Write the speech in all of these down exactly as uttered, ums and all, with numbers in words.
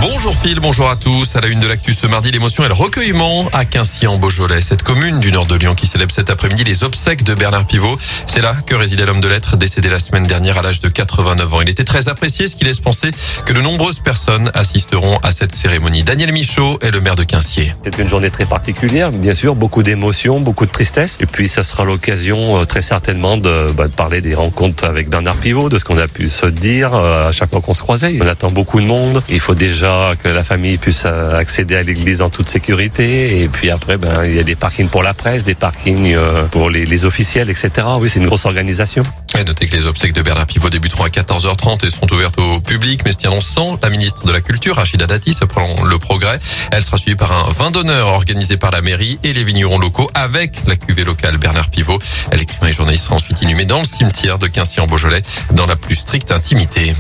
Bonjour Phil, bonjour à tous. À la une de l'actu ce mardi, l'émotion et le recueillement à Quincy en Beaujolais. Cette commune du nord de Lyon qui célèbre cet après-midi les obsèques de Bernard Pivot. C'est là que résidait l'homme de lettres décédé la semaine dernière à l'âge de quatre-vingt-neuf ans. Il était très apprécié, ce qui laisse penser que de nombreuses personnes assisteront à cette cérémonie. Daniel Michaud est le maire de Quincy. C'est une journée très particulière, bien sûr, beaucoup d'émotions, beaucoup de tristesse. Et puis ça sera l'occasion euh, très certainement de, bah, de parler des rencontres avec Bernard Pivot, de ce qu'on a pu se dire euh, à chaque fois qu'on se croisait. On attend beaucoup de monde. Il faut déjà que la famille puisse accéder à l'église en toute sécurité. Et puis après, ben, il y a des parkings pour la presse, des parkings pour les, les officiels, et cetera. Oui, c'est une grosse organisation. Et notez que les obsèques de Bernard Pivot débuteront à quatorze heures trente et seront ouvertes au public, mais se tiendront sans la ministre de la Culture, Rachida Dati, selon Le Progrès. Elle sera suivie par un vin d'honneur organisé par la mairie et les vignerons locaux avec la cuvée locale Bernard Pivot. L'écrivain et journaliste sera ensuite inhumé dans le cimetière de Quincy en Beaujolais dans la plus stricte intimité.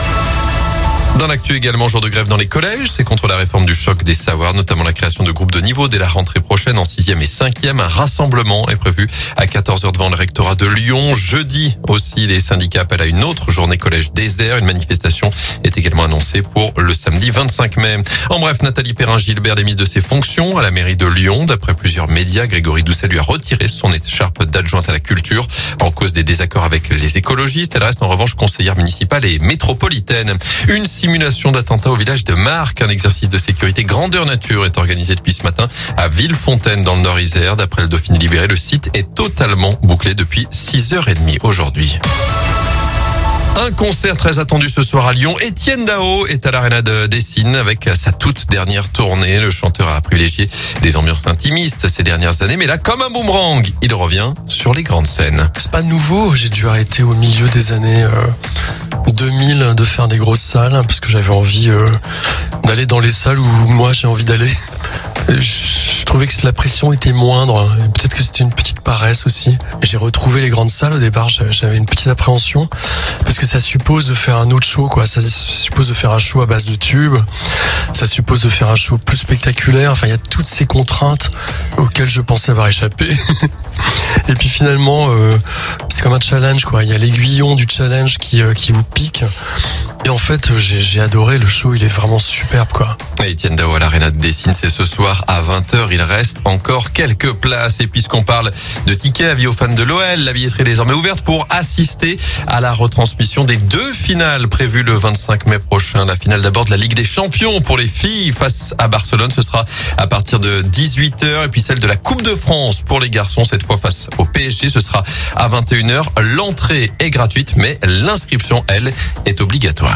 Dans l'actu également, jour de grève dans les collèges, c'est contre la réforme du choc des savoirs, notamment la création de groupes de niveau dès la rentrée prochaine en sixième et cinquième. Un rassemblement est prévu à quatorze heures devant le rectorat de Lyon. Jeudi aussi, les syndicats appellent à une autre journée collège désert. Une manifestation est également annoncée pour le samedi vingt-cinq mai. En bref, Nathalie Perrin-Gilbert démise de ses fonctions à la mairie de Lyon. D'après plusieurs médias, Grégory Doucet lui a retiré son écharpe d'adjointe à la culture en cause des désaccords avec les écologistes. Elle reste en revanche conseillère municipale et métropolitaine. Une simulation d'attentat au village de Marques. Un exercice de sécurité grandeur nature est organisé depuis ce matin à Villefontaine dans le Nord-Isère. D'après le Dauphiné Libéré, le site est totalement bouclé depuis six heures trente aujourd'hui. Un concert très attendu ce soir à Lyon. Etienne Dao est à l'Arena de Dessines avec sa toute dernière tournée. Le chanteur a privilégié des ambiances intimistes ces dernières années, mais là, comme un boomerang, il revient sur les grandes scènes. C'est pas nouveau, j'ai dû arrêter au milieu des années euh, deux mille de faire des grosses salles parce que j'avais envie euh, d'aller dans les salles où moi j'ai envie d'aller. Je trouvais que la pression était moindre. Peut-être que c'était une petite paresse aussi. J'ai retrouvé les grandes salles. Au départ, j'avais une petite appréhension parce que ça suppose de faire un autre show, quoi. Ça suppose de faire un show à base de tubes. Ça suppose de faire un show plus spectaculaire. Enfin, il y a toutes ces contraintes auxquelles je pensais avoir échappé. Et puis finalement, euh, c'est comme un challenge, quoi. Il y a l'aiguillon du challenge qui euh, qui vous pique. Et en fait, j'ai, j'ai adoré le show. Il est vraiment superbe, quoi. Etienne Dao à l'Arena de Dessines, c'est ce soir à vingt heures. Il reste encore quelques places. Et puisqu'on parle de tickets, avis aux fans de l'O L, la billetterie est désormais ouverte pour assister à la retransmission des deux finales prévues le vingt-cinq mai prochain. La finale d'abord de la Ligue des Champions pour les filles face à Barcelone. Ce sera à partir de dix-huit heures. Et puis celle de la Coupe de France pour les garçons, cette fois face au P S G. Ce sera à vingt et une heures. L'entrée est gratuite, mais l'inscription, elle, est obligatoire.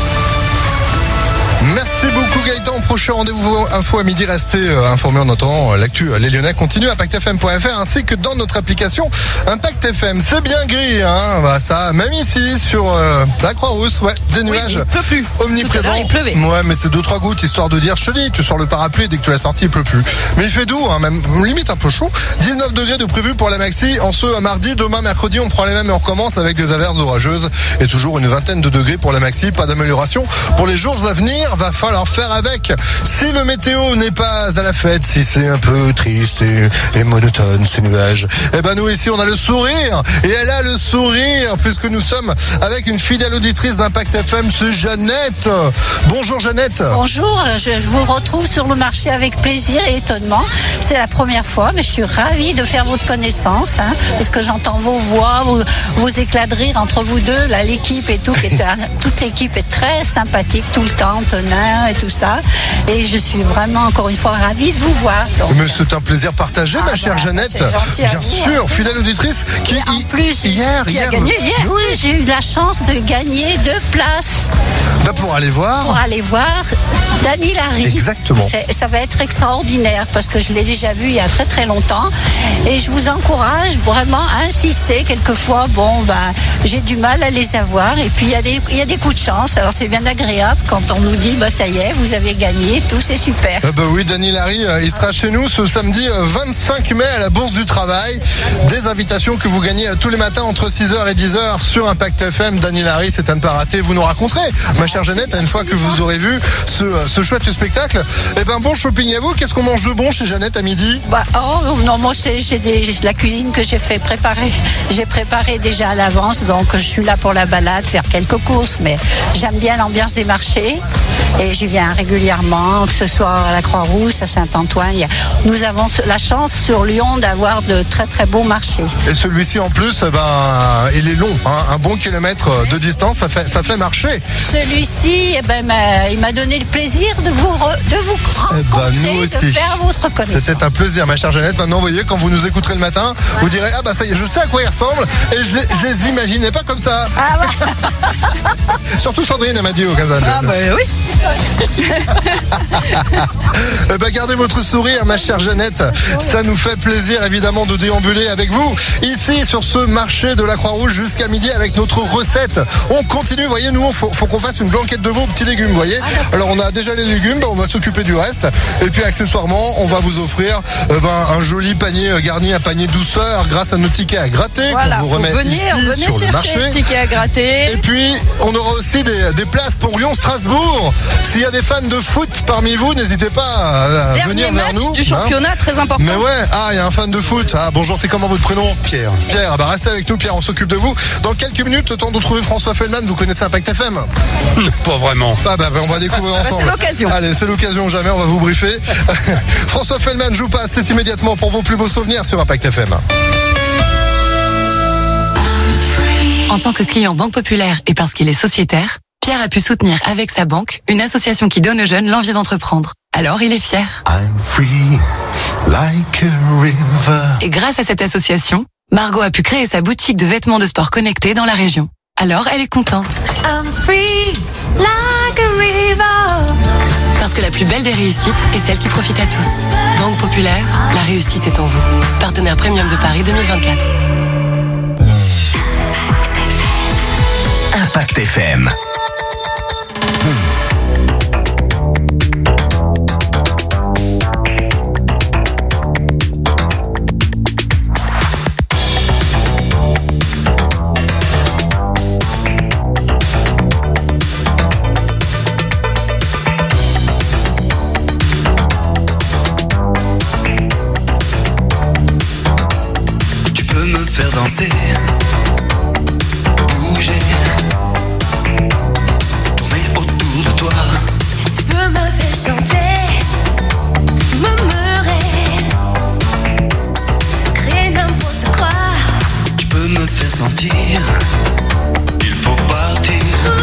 Merci beaucoup Gaëtan. Prochain rendez-vous info à midi. Restez informés en entendant l'actu. Les Lyonnais continuent à impact f m point f r ainsi que dans notre application Impact F M. C'est bien gris, hein. Bah, ça, même ici sur euh, la Croix-Rousse, ouais, des nuages. Oui, il pleut plus. Omniprésents. Tout à l'heure, il pleuvait. Ouais, mais c'est deux trois gouttes histoire de dire. Je te dis, tu sors le parapluie et dès que tu l'as sorti, il pleut plus. Mais il fait doux, hein, même limite un peu chaud. dix-neuf degrés de prévu pour la maxi en ce mardi. Demain mercredi, on prend les mêmes et on recommence avec des averses orageuses et toujours une vingtaine de degrés pour la maxi. Pas d'amélioration pour les jours à venir. Va falloir faire avec. Si le météo n'est pas à la fête, si c'est un peu triste et, et monotone ces nuages, eh ben nous ici on a le sourire et elle a le sourire puisque nous sommes avec une fidèle auditrice d'Impact F M, c'est Jeannette. Bonjour Jeannette. Bonjour, je, je vous retrouve sur le marché avec plaisir et étonnement. C'est la première fois, mais je suis ravie de faire votre connaissance, hein, parce que j'entends vos voix, vos, vos éclats de rire entre vous deux, là l'équipe et tout, qui est, toute l'équipe est très sympathique tout le temps, Antonin et tout ça. Et je suis vraiment encore une fois ravie de vous voir. Donc, mais c'est un plaisir partagé, ah ma chère bah, Jeannette. Bien vous, sûr, hein, fidèle auditrice qui en plus hier, qui hier, a gagné hier. Oui, j'ai eu la chance de gagner deux places. Bah pour aller voir. Pour aller voir Dany Larry. Exactement. C'est, ça va être extraordinaire parce que je l'ai déjà vu il y a très très longtemps. Et je vous encourage vraiment à insister. Quelquefois, bon, bah, j'ai du mal à les avoir. Et puis il y a des, il y a des coups de chance. Alors c'est bien agréable quand on nous dit, bah ça y est, vous avez gagné, tout, c'est super. Ah bah oui, Dany Larry, il sera chez nous ce samedi vingt-cinq mai à la Bourse du Travail. Des invitations que vous gagnez tous les matins entre six heures et dix heures sur Impact F M. Dany Larry, c'est à ne pas rater. Vous nous raconterez, ma chère Jeannette, une fois que vous aurez vu ce, ce chouette spectacle. Eh ben bon shopping à vous. Qu'est-ce qu'on mange de bon chez Jeannette à midi? Bah oh non, moi c'est j'ai, des, j'ai la cuisine que j'ai fait préparer. J'ai préparé déjà à l'avance, donc je suis là pour la balade, faire quelques courses, mais j'aime bien l'ambiance des marchés. Et j'y viens régulièrement, que ce soit à la Croix-Rousse, à Saint-Antoine. Nous avons la chance sur Lyon d'avoir de très très beaux marchés. Et celui-ci en plus, ben, il est long, hein, un bon kilomètre de distance, ça fait, ça fait marcher. Celui-ci, eh ben, m'a, il m'a donné le plaisir de vous, re, de vous rencontrer, eh ben, nous aussi. de faire votre connaissance. C'était un plaisir, ma chère Jeannette. Maintenant, vous voyez, quand vous nous écouterez le matin, ouais. vous direz, ah bah ça y est, je sais à quoi ils ressemblent, et je les, je les imaginais pas comme ça. Ah bah. Surtout Sandrine, elle m'a dit, oh, comme ça. Ah bah oui. eh ben, gardez votre sourire, ma chère Jeannette. Ça nous fait plaisir, évidemment, de déambuler avec vous, ici, sur ce marché de la Croix-Rouge, jusqu'à midi, avec notre recette. On continue, vous voyez, nous, il faut, faut qu'on fasse une blanquette de veau aux petits légumes, vous voyez. Alors, on a déjà les légumes, ben, on va s'occuper du reste. Et puis, accessoirement, on va vous offrir euh, ben, un joli panier garni, un panier douceur, grâce à nos tickets à gratter, voilà, qu'on vous remet venir, ici, sur le marché. Les tickets à gratter. Et puis, on aura aussi des, des places pour Lyon-Strasbourg. S'il y a des fans de foot parmi vous, n'hésitez pas à, à venir vers nous. Du championnat, hein. Très important. Mais ouais, ah, il y a un fan de foot. Ah, bonjour, c'est comment votre prénom? Pierre. Pierre, ah bah restez avec nous, Pierre, on s'occupe de vous. Dans quelques minutes, le temps de retrouver François Feldman. Vous connaissez Impact F M? Pas vraiment. Ah bah, bah on va découvrir bah, ensemble. C'est l'occasion. Allez, c'est l'occasion jamais, on va vous briefer. François Feldman joue pas, c'est immédiatement pour vos plus beaux souvenirs sur Impact F M. En tant que client Banque Populaire et parce qu'il est sociétaire, Pierre a pu soutenir avec sa banque une association qui donne aux jeunes l'envie d'entreprendre. Alors il est fier. I'm free, like a river. Et grâce à cette association, Margot a pu créer sa boutique de vêtements de sport connectés dans la région. Alors elle est contente. I'm free, like a river. Parce que la plus belle des réussites est celle qui profite à tous. Banque Populaire, la réussite est en vous. Partenaire Premium de Paris deux mille vingt-quatre. Impact F M. Tu peux me faire danser, bouger, tourner autour de toi. Tu peux me faire chanter, murmurer, créer n'importe quoi. Tu peux me faire sentir, il faut partir,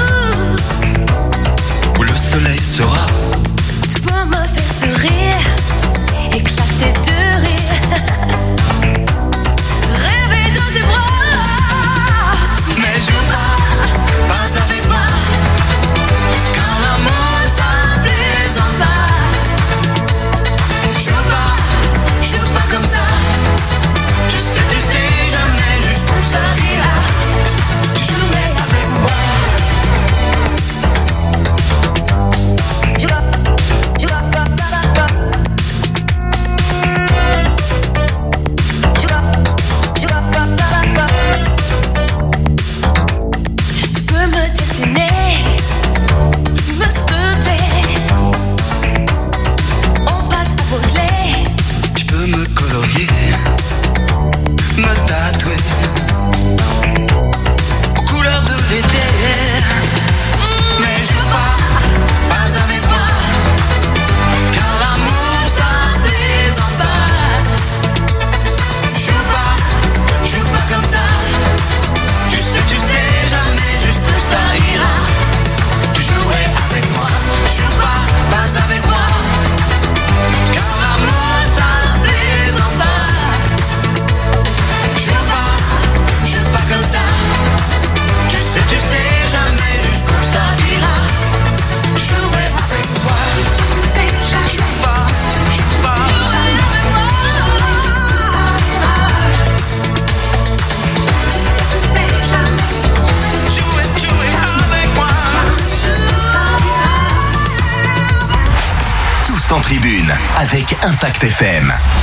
Ouh. où le soleil sera. Tu peux me faire sourire, éclater de rire. Rêver dans tes bras. Mais je pars, pas avec moi, car l'amour ça me plaisante pas. Je pars, je pars comme ça. Tu sais, tu sais jamais jusqu'où ça ira. Tu jouais avec moi. Tu vas, tu vas, tu vas, tu vas. Tu vas, tu vas, tu vas. Tu peux me dessiner, me sculpter, en pâte à modeler. Tu peux me colorier, me tatouer aux couleurs de l'été. Mais je pars, pas avec moi, car l'amour ça me plaisante pas. Je pars, je pars comme ça. Tu sais, tu sais jamais jusqu'où ça ira. Tu jouais avec moi. Je pars, pas avec moi, car l'amour ça me plaisante pas. Je pars, je pars comme ça. Tu sais, tu sais jamais jusqu'où ça ira. Jouer avec moi. Tu sais, tu sais, Je jamais. pars, je pars. Tu sais, tu sais, jamais. Jouer, jouer avec moi. Tous en tribune avec Impact F M.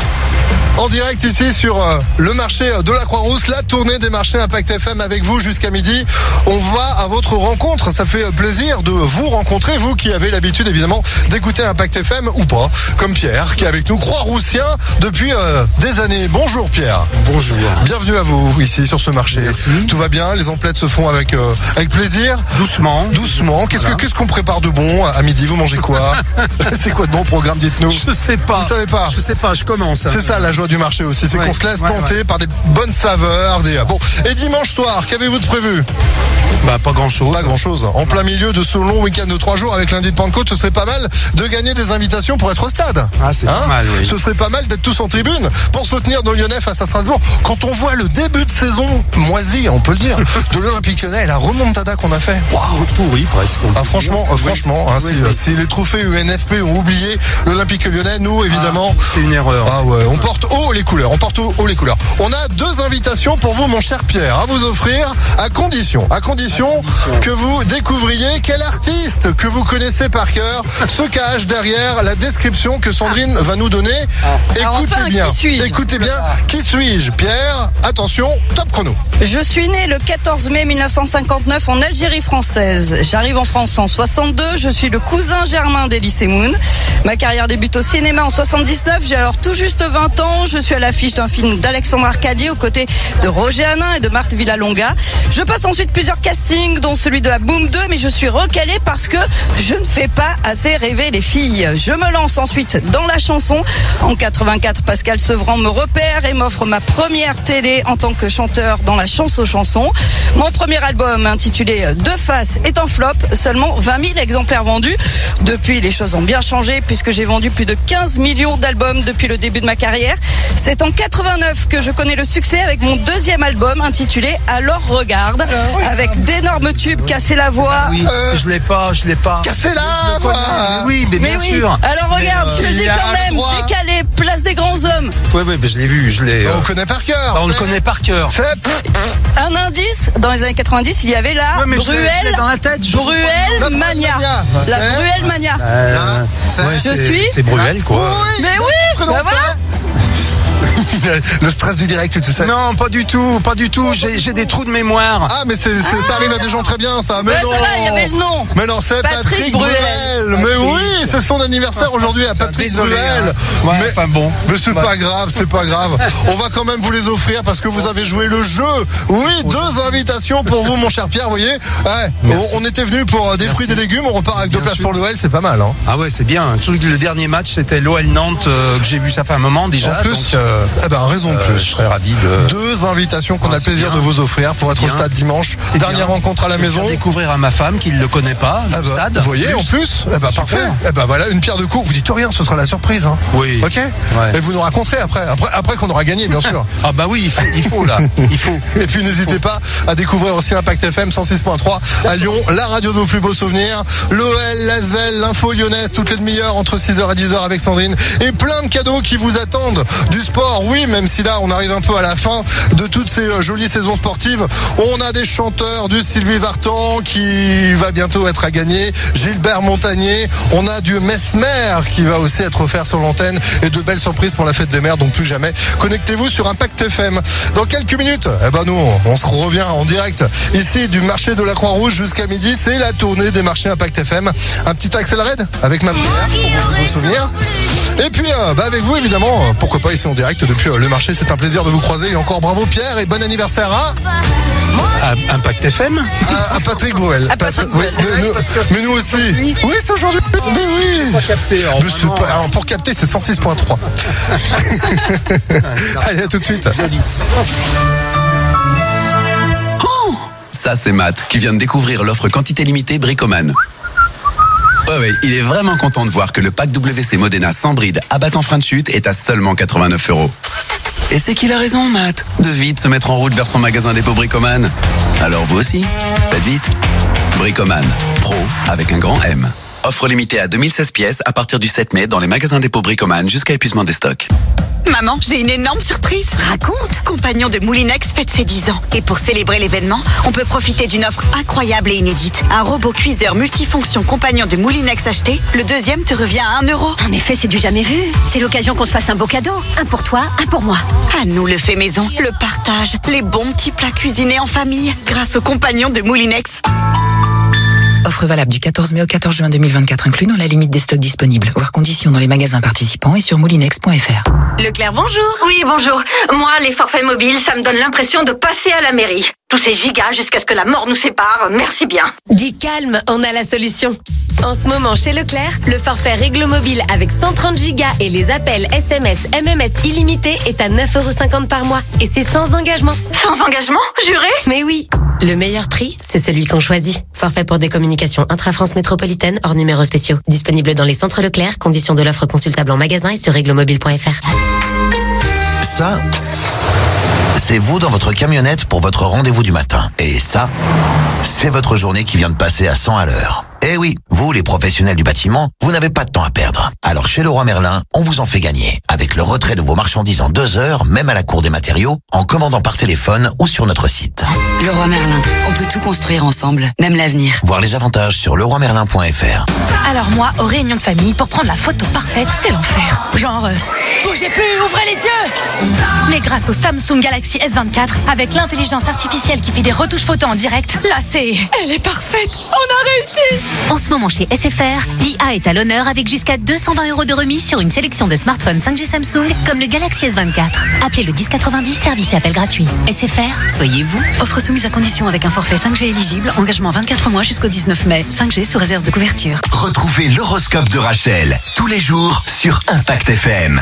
En direct ici sur euh, le marché de la Croix-Rousse, la tournée des marchés Impact F M avec vous jusqu'à midi. On va à votre rencontre. Ça fait plaisir de vous rencontrer, vous qui avez l'habitude évidemment d'écouter Impact F M ou pas, comme Pierre qui est avec nous, Croix-Roussien depuis euh, des années. Bonjour Pierre. Bonjour. Bienvenue à vous ici sur ce marché. Merci. Tout va bien, les emplettes se font avec euh, avec plaisir. Doucement. Doucement. Qu'est-ce Voilà. que qu'est-ce qu'on prépare de bon à midi? Vous mangez quoi? C'est quoi de bon programme? Dites-nous. Je sais pas. Vous savez pas. Je sais pas, je commence. C'est ça la joie du marché aussi, c'est Ouais, qu'on se laisse ouais, tenter ouais. par des bonnes saveurs. Des... Bon, et dimanche soir, qu'avez-vous de prévu? Bah, pas grand chose. Pas grand chose. En plein milieu de ce long week-end de trois jours avec lundi de Pentecôte, ce serait pas mal de gagner des invitations pour être au stade. Ah, c'est pas mal, oui. Ce serait pas mal d'être tous en tribune pour soutenir nos Lyonnais face à Strasbourg. Quand on voit le début de saison moisi, on peut le dire, de l'Olympique Lyonnais et la remontada qu'on a fait. Waouh, pourri presque. Ah, franchement, euh, Oui. franchement, hein, Oui, si, oui. si les trophées U N F P ont oublié l'Olympique Lyonnais, nous évidemment. Ah, c'est une erreur. Ah ouais, on porte haut les couleurs, on porte haut les couleurs. On a deux invitations pour vous, mon cher Pierre, à vous offrir, à condition, à condition que vous découvriez quel artiste que vous connaissez par cœur se cache derrière la description que Sandrine va nous donner. Alors Écoutez enfin, bien, qui suis-je écoutez bien, qui suis-je, Pierre? Attention, top chrono. Je suis né le quatorze mai mille neuf cent cinquante-neuf en Algérie française. J'arrive en France en soixante-deux. Je suis le cousin germain d'Elie Moon. Ma carrière débute au cinéma en soixante-dix-neuf. J'ai alors tout juste vingt ans. Je suis à l'affiche d'un film d'Alexandre Arcadier aux côtés de Roger Hanin et de Marthe Villalonga. Je passe ensuite plusieurs castings, dont celui de la Boom deux, mais je suis recalée parce que je ne fais pas assez rêver les filles. Je me lance ensuite dans la chanson. En quatre-vingt-quatre, Pascal Sevran me repère et m'offre ma première télé en tant que chanteur dans la chanson chanson. Mon premier album intitulé Deux Faces est en flop, seulement vingt mille exemplaires vendus. Depuis, les choses ont bien changé puisque j'ai vendu plus de quinze millions d'albums depuis le début de ma carrière. C'est en quatre-vingt-neuf que je connais le succès avec mon deuxième album intitulé Alors Regarde, avec d'énormes tubes, Casser la voix. Oui, Euh, je l'ai pas, je l'ai pas. Cassez la Je le voix. connais. Oui, mais, Mais bien oui, sûr. alors regarde, je te il le dis y a quand le même, droit. décalé, place des grands hommes. Oui, oui, mais je l'ai vu, je l'ai. euh, On connaît par cœur. bah, on le C'est- connaît par cœur. c'est- Un indice, dans les années quatre-vingt-dix, il y avait la Ouais, mais je l'ai- je l'ai Bruelle, dans la tête. je- Bruelle La Bruelle Mania. Mania. La C'est- Bruelle Mania. Euh, c'est- ouais, Je c'est- suis- C'est Bruel, quoi. Oui, Mais oui, prénom, bah voilà. c'est- Le stress du direct, tu sais. Non, pas du tout, pas du tout. J'ai j'ai des trous de mémoire. Ah, mais c'est, c'est- ça arrive à des gens très bien, ça. Mais Ouais, non. ça va, il y avait le nom. Mais non, c'est Patrick, Patrick Bruel. Bruel. Mais oui, c'est son anniversaire aujourd'hui à Patrick Désolé, Bruel. hein. Ouais, mais, enfin bon. mais c'est Ouais. pas grave, c'est pas grave. On va quand même vous les offrir parce que vous avez joué le jeu. Oui, deux invitations pour vous, mon cher Pierre. Vous voyez, ouais, Merci. on, on était venu pour euh, des Merci. fruits et des légumes. On repart avec deux Bien places sûr. pour l'O L, c'est pas mal. Hein. Ah ouais, c'est bien. Surtout que le dernier match, c'était l'O L Nantes euh, que j'ai vu ça fait un moment déjà. En plus, donc, euh, eh ben, raison de euh, plus. je serais ravi de. Deux invitations qu'on Ah, a le c'est plaisir bien. de vous offrir pour C'est être au bien. stade dimanche. C'est Dernière bien. rencontre à la Je vais maison. faire découvrir à ma femme qui ne le connaît pas, Ah le bah, stade. vous voyez, en plus, eh ben, Super. parfait. Eh ben, voilà, une pierre de coups. Vous dites rien, ce sera la surprise. Hein. Oui. Ok. Ouais. Et vous nous raconterez après, après, après qu'on aura gagné, bien sûr. Ah bah oui, il faut, il faut là. Il faut. Et puis n'hésitez pas à découvrir aussi Impact F M cent six point trois à Lyon, la radio de vos plus beaux souvenirs. L'O L, l'Asvel, l'info lyonnaise, toutes les demi-heures entre six heures et dix heures avec Sandrine. Et plein de cadeaux qui vous attendent. Du sport, oui, même si là on arrive un peu à la fin de toutes ces euh, jolies saisons sportives. On a des chanteurs, du Sylvie Vartan qui va bientôt être à gagner. Gilbert Montagnier. On a du Mesmer qui va aussi être offert sur l'antenne. Et de belles surprises pour la fête des mères, donc plus jamais. Connectez-vous sur Impact F M. Dans quelques minutes, eh ben nous, on se revient en direct ici du marché de la Croix-Rouge jusqu'à midi. C'est la tournée des marchés Impact F M. Un petit accéléré avec ma prière pour vous souvenir. Et puis, euh, bah avec vous, évidemment, euh, pourquoi pas ici en direct depuis euh, le marché. C'est un plaisir de vous croiser. Et encore bravo Pierre et bon anniversaire à, À Impact F M. à, à Patrick Bruel. À Patrick Pat- oui, Bruel. mais, nous, mais nous aussi. Oui, c'est aujourd'hui. Mais oui. Pas capté. alors, Mais c'est vraiment, pas- alors pour capter, c'est cent six point trois. Allez, à tout de suite. Ça, c'est Matt, qui vient de découvrir l'offre quantité limitée Bricoman. Ouais, ouais, il est vraiment content de voir que le pack W C Modena sans bride abattant frein de chute est à seulement quatre-vingt-neuf euros. Et c'est qu'il a raison, Matt, de vite se mettre en route vers son magasin dépôt Bricoman. Alors vous aussi, faites vite. Bricoman, pro avec un grand M. Offre limitée à deux mille seize pièces à partir du sept mai dans les magasins dépôt Bricoman jusqu'à épuisement des stocks. Maman, j'ai une énorme surprise. Raconte. Compagnon de Moulinex fête ses dix ans. Et pour célébrer l'événement, on peut profiter d'une offre incroyable et inédite. Un robot cuiseur multifonction Compagnon de Moulinex acheté, le deuxième te revient à un euro. En effet, c'est du jamais vu. C'est l'occasion qu'on se fasse un beau cadeau. Un pour toi, un pour moi. À nous le fait maison, le partage, les bons petits plats cuisinés en famille, grâce au Compagnon de Moulinex. Offre valable du quatorze mai au quatorze juin deux mille vingt-quatre, inclus dans la limite des stocks disponibles. Voir conditions dans les magasins participants et sur moulinex point f r. Leclerc, bonjour. Oui, bonjour. Moi, les forfaits mobiles, ça me donne l'impression de passer à la mairie. Tous ces gigas jusqu'à ce que la mort nous sépare, merci bien. Dis calme, on a la solution. En ce moment, chez Leclerc, le forfait Réglo Mobile avec cent trente gigas et les appels S M S, M M S illimités est à neuf euros cinquante par mois. Et c'est sans engagement. Sans engagement, juré? Mais oui. Le meilleur prix, c'est celui qu'on choisit. Forfait pour des communications intra-France métropolitaine hors numéros spéciaux. Disponible dans les centres Leclerc. Conditions de l'offre consultable en magasin et sur réglo mobile point f r. Ça, c'est vous dans votre camionnette pour votre rendez-vous du matin. Et ça, c'est votre journée qui vient de passer à cent à l'heure. Eh oui, vous, les professionnels du bâtiment, vous n'avez pas de temps à perdre. Alors chez Leroy Merlin, on vous en fait gagner. Avec le retrait de vos marchandises en deux heures, même à la cour des matériaux, en commandant par téléphone ou sur notre site. Leroy Merlin, on peut tout construire ensemble, même l'avenir. Voir les avantages sur leroy merlin point f r. Alors moi, aux réunions de famille, pour prendre la photo parfaite, c'est l'enfer. Genre, euh, bougez plus, ouvrez les yeux. Mais grâce au Samsung Galaxy S vingt-quatre, avec l'intelligence artificielle qui fait des retouches photos en direct, là c'est... Elle est parfaite, on a réussi. En ce moment chez S F R, l'I A est à l'honneur avec jusqu'à deux cent vingt euros de remise sur une sélection de smartphones cinq G Samsung comme le Galaxy S vingt-quatre. Appelez le dix quatre-vingt-dix, service et appel gratuit. S F R, soyez vous. Offre soumise à condition avec un forfait cinq G éligible, engagement vingt-quatre mois jusqu'au dix-neuf mai. cinq G sous réserve de couverture. Retrouvez l'horoscope de Rachel tous les jours sur Impact F M.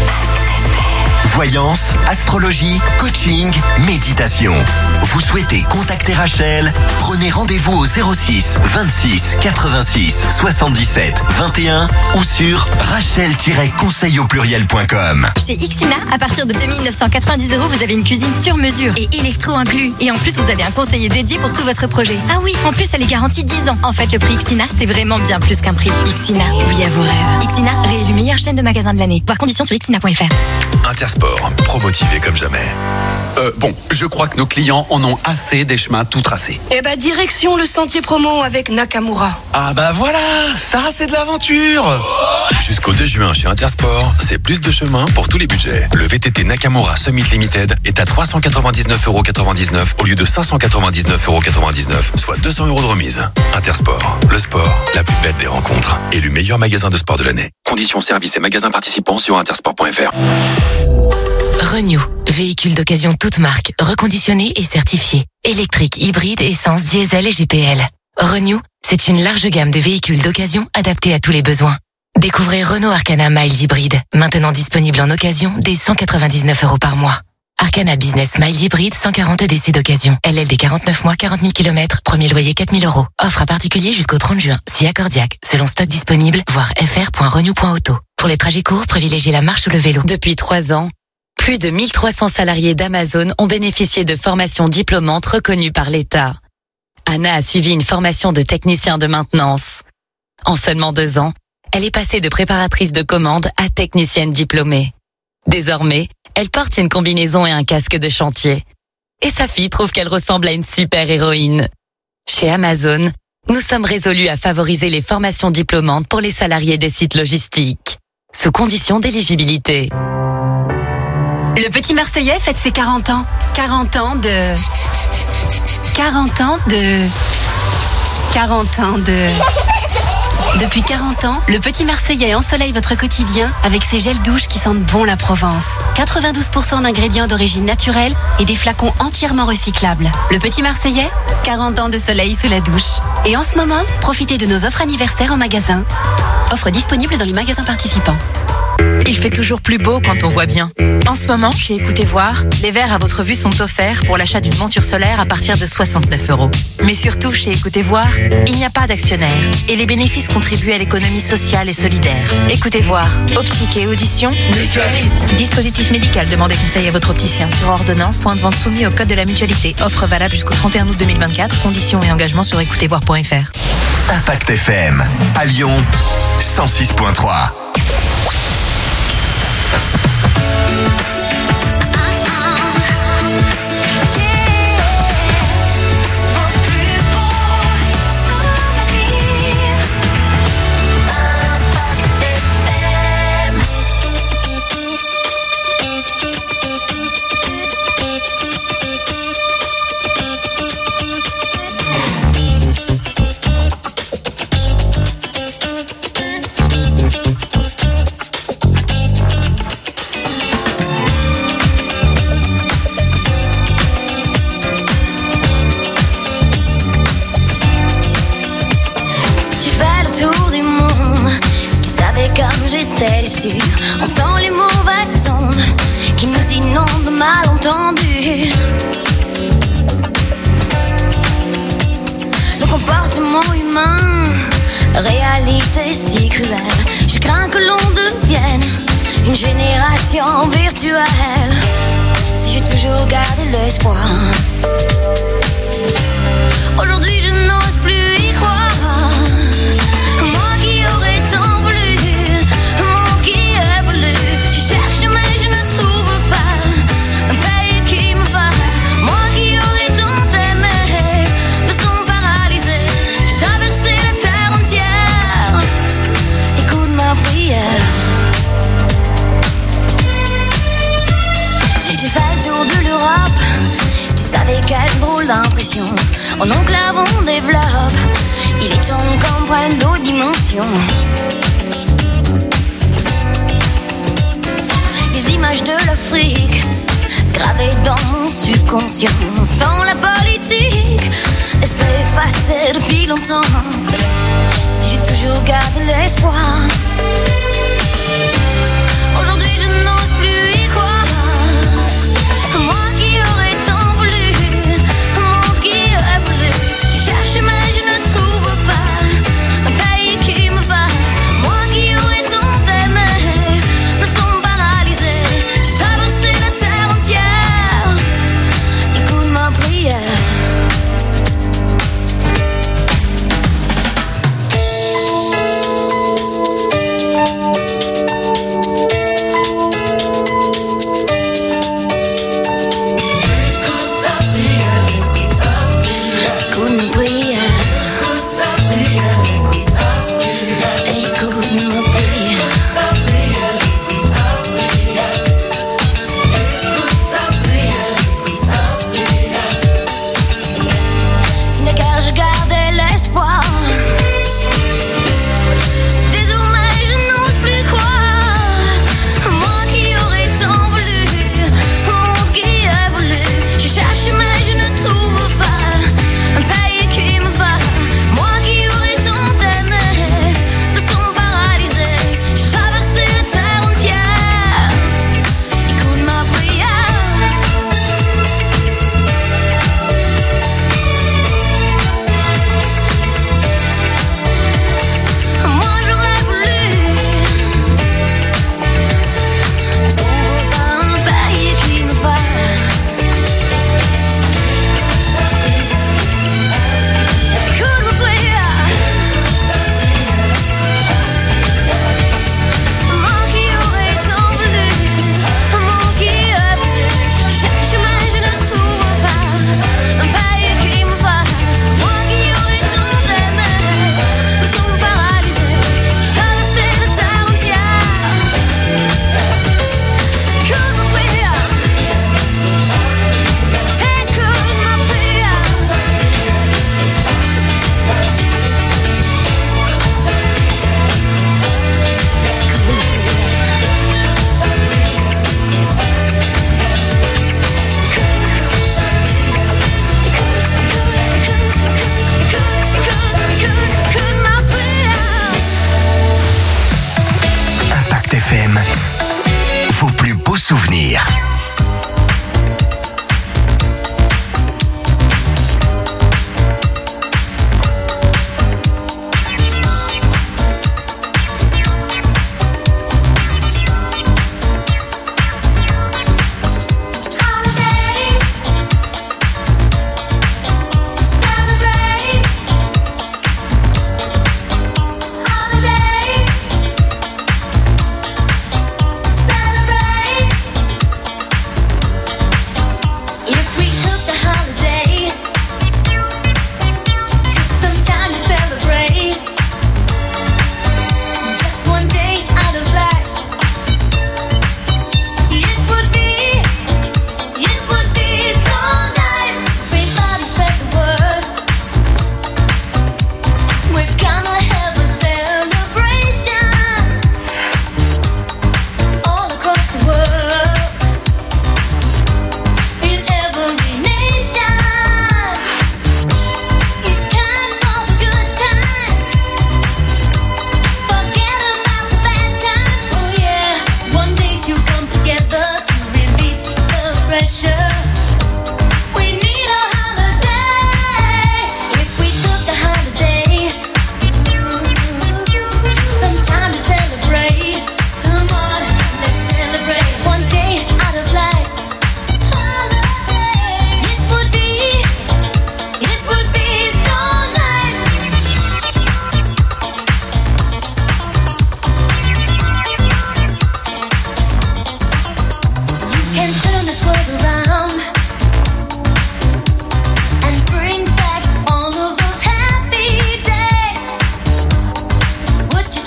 Voyance, astrologie, coaching, méditation. Vous souhaitez contacter Rachel? Prenez rendez-vous au zéro six vingt-six quatre-vingt-six soixante-dix-sept vingt et un ou sur rachel tiret conseil au pluriel point com. Chez Ixina, à partir de deux mille neuf cent quatre-vingt-dix euros, vous avez une cuisine sur mesure et électro inclus. Et en plus, vous avez un conseiller dédié pour tout votre projet. Ah oui, en plus, elle est garantie dix ans. En fait, le prix Ixina, c'est vraiment bien plus qu'un prix. Ixina, oui à vos rêves. Ixina, réélu meilleure chaîne de magasins de l'année. Voir conditions sur ixina point f r. Intersport, pro-motivé comme jamais. Euh, bon, je crois que nos clients en ont assez des chemins tout tracés. Eh bah, direction le sentier promo avec Nakamura. Ah bah voilà, ça c'est de l'aventure. Jusqu'au deux juin chez Intersport, c'est plus de chemin pour tous les budgets. Le V T T Nakamura Summit Limited est à trois cent quatre-vingt-dix-neuf euros quatre-vingt-dix-neuf au lieu de cinq cent quatre-vingt-dix-neuf euros quatre-vingt-dix-neuf, soit deux cents euros de remise. Intersport, le sport, la plus belle des rencontres. Élu meilleur magasin de sport de l'année. Conditions, services et magasins participants sur intersport point f r. Renew, véhicule d'occasion toute marque, reconditionné et certifié. Électrique, hybride, essence, diesel et G P L. Renew, c'est une large gamme de véhicules d'occasion adaptés à tous les besoins. Découvrez Renault Arcana Mild Hybride, maintenant disponible en occasion dès cent quatre-vingt-dix-neuf euros par mois. Arcana Business Mild Hybride, cent quarante D C d'occasion. L L D quarante-neuf mois, quarante mille kilomètres, premier loyer quatre mille euros. Offre à particulier jusqu'au trente juin, si accordiaque. Selon stock disponible, voir f r point renew point auto. Pour les trajets courts, privilégiez la marche ou le vélo. Depuis trois ans, plus de mille trois cents salariés d'Amazon ont bénéficié de formations diplômantes reconnues par l'État. Anna a suivi une formation de technicien de maintenance. En seulement deux ans, elle est passée de préparatrice de commande à technicienne diplômée. Désormais, elle porte une combinaison et un casque de chantier. Et sa fille trouve qu'elle ressemble à une super-héroïne. Chez Amazon, nous sommes résolus à favoriser les formations diplômantes pour les salariés des sites logistiques, sous condition d'éligibilité. Le petit Marseillais fête ses quarante ans. quarante ans de... quarante ans de... quarante ans de... Depuis quarante ans, le petit Marseillais ensoleille votre quotidien avec ses gels douches qui sentent bon la Provence. quatre-vingt-douze pour cent d'ingrédients d'origine naturelle et des flacons entièrement recyclables. Le petit Marseillais, quarante ans de soleil sous la douche. Et en ce moment, profitez de nos offres anniversaires en magasin. Offre disponible dans les magasins participants. Il fait toujours plus beau quand on voit bien. En ce moment, chez Écoutez Voir, les verres à votre vue sont offerts pour l'achat d'une monture solaire à partir de soixante-neuf euros. Mais surtout, chez Écoutez Voir, il n'y a pas d'actionnaire et les bénéfices contribuent à l'économie sociale et solidaire. Écoutez Voir, optique et audition, mutualiste. Dispositif médical, demandez conseil à votre opticien. Sur ordonnance, point de vente soumis au code de la mutualité. Offre valable jusqu'au trente et un août deux mille vingt-quatre. Conditions et engagements sur écoutez voir point f r. Impact F M. À Lyon, cent six point trois. On sent les mauvaises ondes qui nous inondent de malentendus. Le comportement humain, réalité si cruelle. Je crains que l'on devienne une génération virtuelle. Si j'ai toujours gardé l'espoir, aujourd'hui je n'ose plus y croire. Moi qui aurais tant voulu, quelle drôle d'impression mon oncle avant développe. Il est temps qu'on prenne d'autres dimensions. Les images de l'Afrique gravées dans mon subconscient. Sans la politique, elles seraient effacées depuis longtemps. Si j'ai toujours gardé l'espoir, aujourd'hui je n'ose plus y croire. Moi qui aurais tant voulu, cherche mais je ne trouve pas un pays qui me va. Moi qui aurais tant aimé, me sens paralysée. J'ai traversé la terre entière. Écoute ma prière.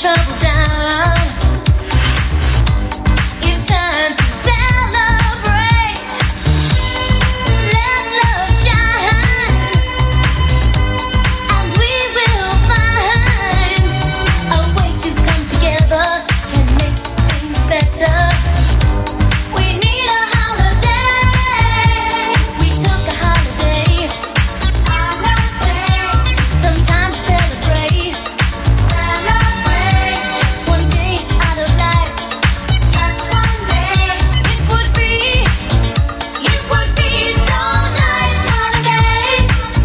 trouble down. It's time to celebrate. Let love shine, and we will find a way to come together and make things better. We need a holiday. We took a holiday. Took some time to celebrate. Celebrate. Just one day out of life. Just one day. It would be, it would be so nice holiday.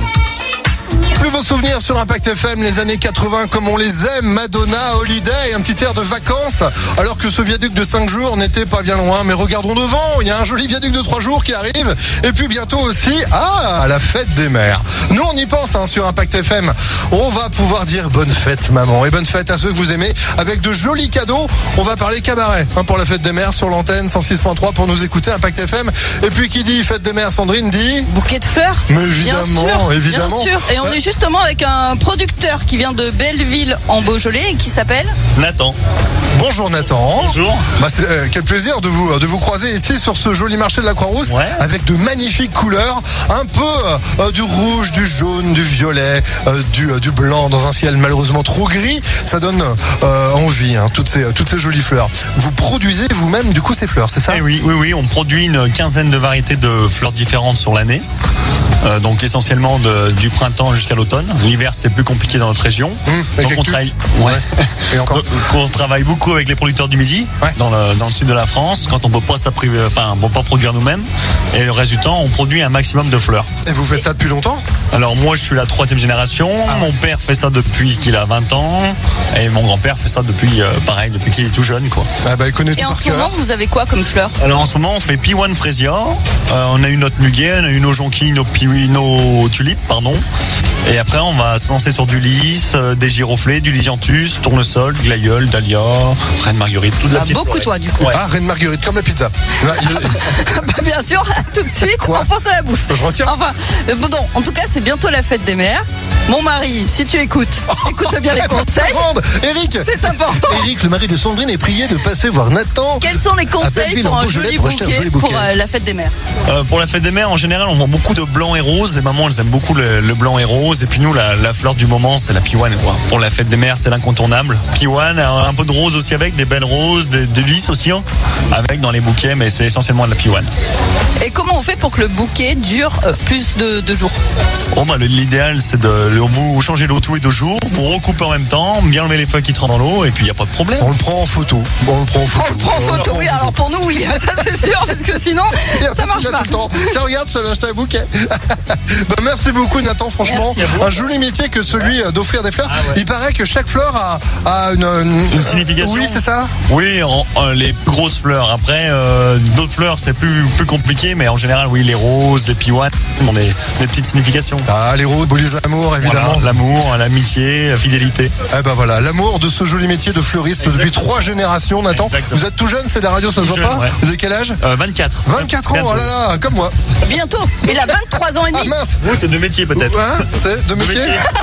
Plus beaux souvenirs sur Impact F M, les années quatre-vingts comme on les aime. Madonna, Holiday, un petit air de vacances. Alors que ce viaduc de cinq jours n'était pas bien loin. Mais regardons devant, il y a un joli viaduc de trois jours qui arrive. Et puis bientôt aussi, ah, la fête des mères. Nous on y pense hein, sur Impact F M. On va pouvoir dire bonne fête maman. Et bonne fête à ceux que vous aimez avec de jolis cadeaux. On va parler cabaret hein, pour la fête des mères sur l'antenne cent six point trois pour nous écouter Impact F M. Et puis qui dit fête des mères, Sandrine dit bouquet de fleurs. Mais évidemment, bien sûr, évidemment. Bien sûr. Et on est justement avec un producteur qui vient de Belleville en Beaujolais et qui s'appelle Nathan. Bonjour Nathan. Bonjour. Bah, c'est, euh, quel plaisir de vous de vous croiser ici sur ce joli marché de la Croix-Rousse Ouais. avec de magnifiques couleurs, un peu euh, du rouge, du jaune, du violet, euh, du, euh, du blanc dans un ciel malheureusement trop gris. Ça donne euh, envie, hein, toutes ces toutes ces jolies fleurs. Vous produisez vous-même du coup ces fleurs, c'est ça? Eh oui, oui, oui, on produit une quinzaine de variétés de fleurs différentes sur l'année. Euh, donc essentiellement de, du printemps jusqu'à l'automne. L'hiver c'est plus compliqué dans notre région. Mmh, donc on travaille, ouais. Et encore donc, on travaille beaucoup avec les producteurs du Midi, ouais. dans, le, dans le sud de la France, quand on peut pas s'appriver, enfin, on peut pas produire nous-mêmes. Et le reste du temps, on produit un maximum de fleurs. Et vous faites ça depuis longtemps? Alors moi je suis la troisième génération, ah. Mon père fait ça depuis qu'il a vingt ans et mon grand-père fait ça depuis euh, pareil depuis qu'il est tout jeune quoi. Ah bah il connaît tout Et en par ce moment, cœur. vous avez quoi comme fleurs? Alors en ce moment on fait P un Fresia, euh, on a une autre muguet, on a une nos jonquilles, nos, piwi, nos tulipes pardon. Et après on va se lancer sur du lys, euh, des giroflées, du lysianthus, tournesol, glaïeul, dahlia, reine marguerite, toute la Ah, petite beaucoup florette. toi du coup. Ouais. Ah, reine marguerite comme la pizza. Bah, il- Bah, bien sûr, tout de suite, Quoi on pense à la bouffe. Je retiens. Enfin, euh, bon, non, en tout cas, c'est bientôt la fête des mères. Mon mari, si tu écoutes, écoute bien les conseils. Eric, c'est important. Eric, le mari de Sandrine, est prié de passer voir Nathan. Quels sont les à conseils Belleville, pour en un Beaujolais, joli pour acheter un bouquet joli pour bouquet. euh, la fête des mères? Euh, pour la fête des mères, en général, on vend beaucoup de blanc et rose. Les mamans, elles aiment beaucoup le, le blanc et rose. Et puis nous, la, la fleur du moment, c'est la piouane. Quoi. Pour la fête des mères, c'est l'incontournable. Piouane, un, un peu de rose aussi avec, des belles roses, des, des lys aussi, hein, avec dans les bouquets, mais c'est essentiellement de la piouane. Et comment on fait pour que le bouquet dure euh, plus de, de jours? Bon, bah, l'idéal, c'est de vous changer l'eau tous les deux jours, vous recoupez en même temps, bien enlever les feuilles qui rentrent dans l'eau, et puis il n'y a pas de problème. On le prend en photo. Bon, on le prend en photo. On le prend en photo, oui, alors pour nous, oui, ça c'est sûr, parce que sinon, ça marche Tout pas. le temps. Tiens, regarde, je t'avais acheté un bouquet. Bah, merci beaucoup, Nathan, franchement. Merci à vous. Un joli métier que celui d'offrir des fleurs. Ah ouais. Il paraît que chaque fleur a, a une, une, Une signification. Oui, c'est ça. Oui, en- en- les grosses fleurs. Après, euh, d'autres fleurs, c'est plus, plus compliqué, mais en général, oui, les roses, les piouanes, ont des, des petites significations. Ah, les roses symbolisent l'amour, évidemment. Voilà, l'amour, l'amitié, la fidélité. Eh ben voilà, l'amour de ce joli métier de fleuriste Exactement. depuis trois générations, Nathan. Exactement. Vous êtes tout jeune, c'est la radio, ça se Tout voit jeune, pas ouais. Vous avez quel âge euh, vingt-quatre. vingt-quatre ans, Bientôt. oh là là, comme moi. Bientôt. Il a vingt-trois ans et Ah demi. mince. Oui, c'est deux métiers peut-être. Hein, c'est deux métiers.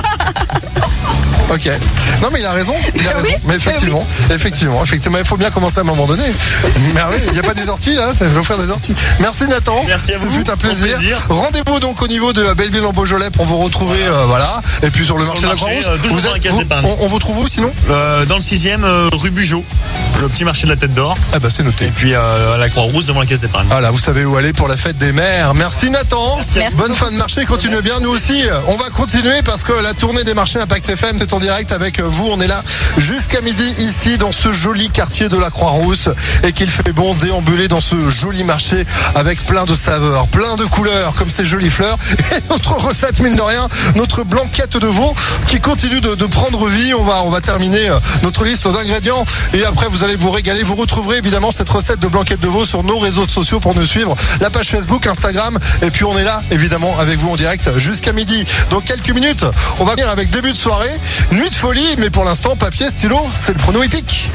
Ok. Non mais il a raison. Il a Oui, raison. Mais effectivement, effectivement, effectivement, il faut bien commencer à un moment donné. Mais oui, il n'y a pas des orties là, ça va faire des orties. Merci Nathan. Merci à Ce vous. fut un plaisir. Au plaisir. Rendez-vous donc au niveau de Belleville en Beaujolais pour vous retrouver, euh, voilà. Et puis sur le Sur marché le de la marché, Croix-Rousse. euh, toujours Vous dans la êtes- case vous- d'épargne. on, on vous trouve où sinon Euh, dans le sixième, euh, rue Bugeaud, le petit marché de la Tête d'Or. Ah bah c'est noté. Et puis euh, à la Croix-Rousse devant la caisse d'épargne. Voilà, vous savez où aller pour la fête des mères. Merci Nathan. Merci Bonne fin de marché, continuez bien. Nous aussi, on va continuer parce que la tournée des marchés Impact F M, c'est en direct avec vous. On est là jusqu'à midi ici dans ce joli quartier de la Croix-Rousse et qu'il fait bon déambuler dans ce joli marché avec plein de saveurs, plein de couleurs comme ces jolies fleurs. Et notre recette, mine de rien, notre blanquette de veau qui continue de, de prendre vie. On va, on va terminer euh, notre liste d'ingrédients et après vous allez vous régaler. Vous retrouverez évidemment cette recette de blanquette de veau sur nos réseaux sociaux pour nous suivre, la page Facebook, Instagram, et puis on est là évidemment avec vous en direct jusqu'à midi. Dans quelques minutes, on va venir avec début de soirée Nuit de folie, mais pour l'instant, papier, stylo, c'est le prono hippique.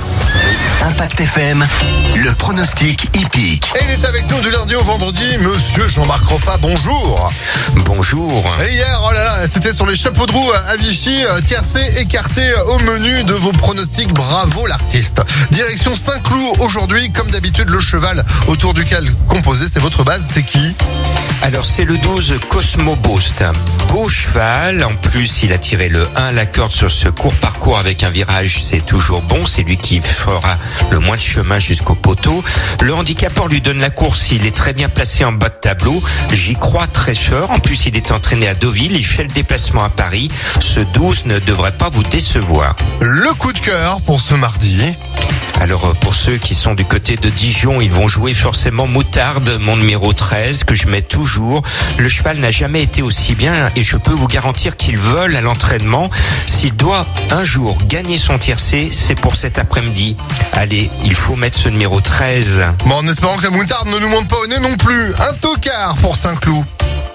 Impact F M, le pronostic hippique. Et il est avec nous du lundi au vendredi, monsieur Jean-Marc Roffa, bonjour. Bonjour. Et hier, oh là là, c'était sur les chapeaux de roue à Vichy, tiercé, écarté au menu de vos pronostics. Bravo l'artiste. Direction Saint-Cloud aujourd'hui, comme d'habitude, le cheval autour duquel composer, c'est votre base, c'est qui ? Alors c'est le douze Cosmo Beau, c'est un beau cheval. En plus, il a tiré le un, la corde sur ce court parcours avec un virage, c'est toujours bon. C'est lui qui fera le moins de chemin jusqu'au poteau. Le handicapeur lui donne la course, il est très bien placé en bas de tableau. J'y crois très fort. En plus, il est entraîné à Deauville, il fait le déplacement à Paris. Ce douze ne devrait pas vous décevoir. Le coup de cœur pour ce mardi. Alors pour ceux qui sont du côté de Dijon, ils vont jouer forcément Moutarde, mon numéro treize, que je mets toujours. Le cheval n'a jamais été aussi bien et je peux vous garantir qu'il vole à l'entraînement. S'il doit un jour gagner son tiercé, c'est pour cet après-midi. Allez, il faut mettre ce numéro treize. Bon, en espérant que la Moutarde ne nous monte pas au nez non plus. Un tocard pour Saint-Cloud.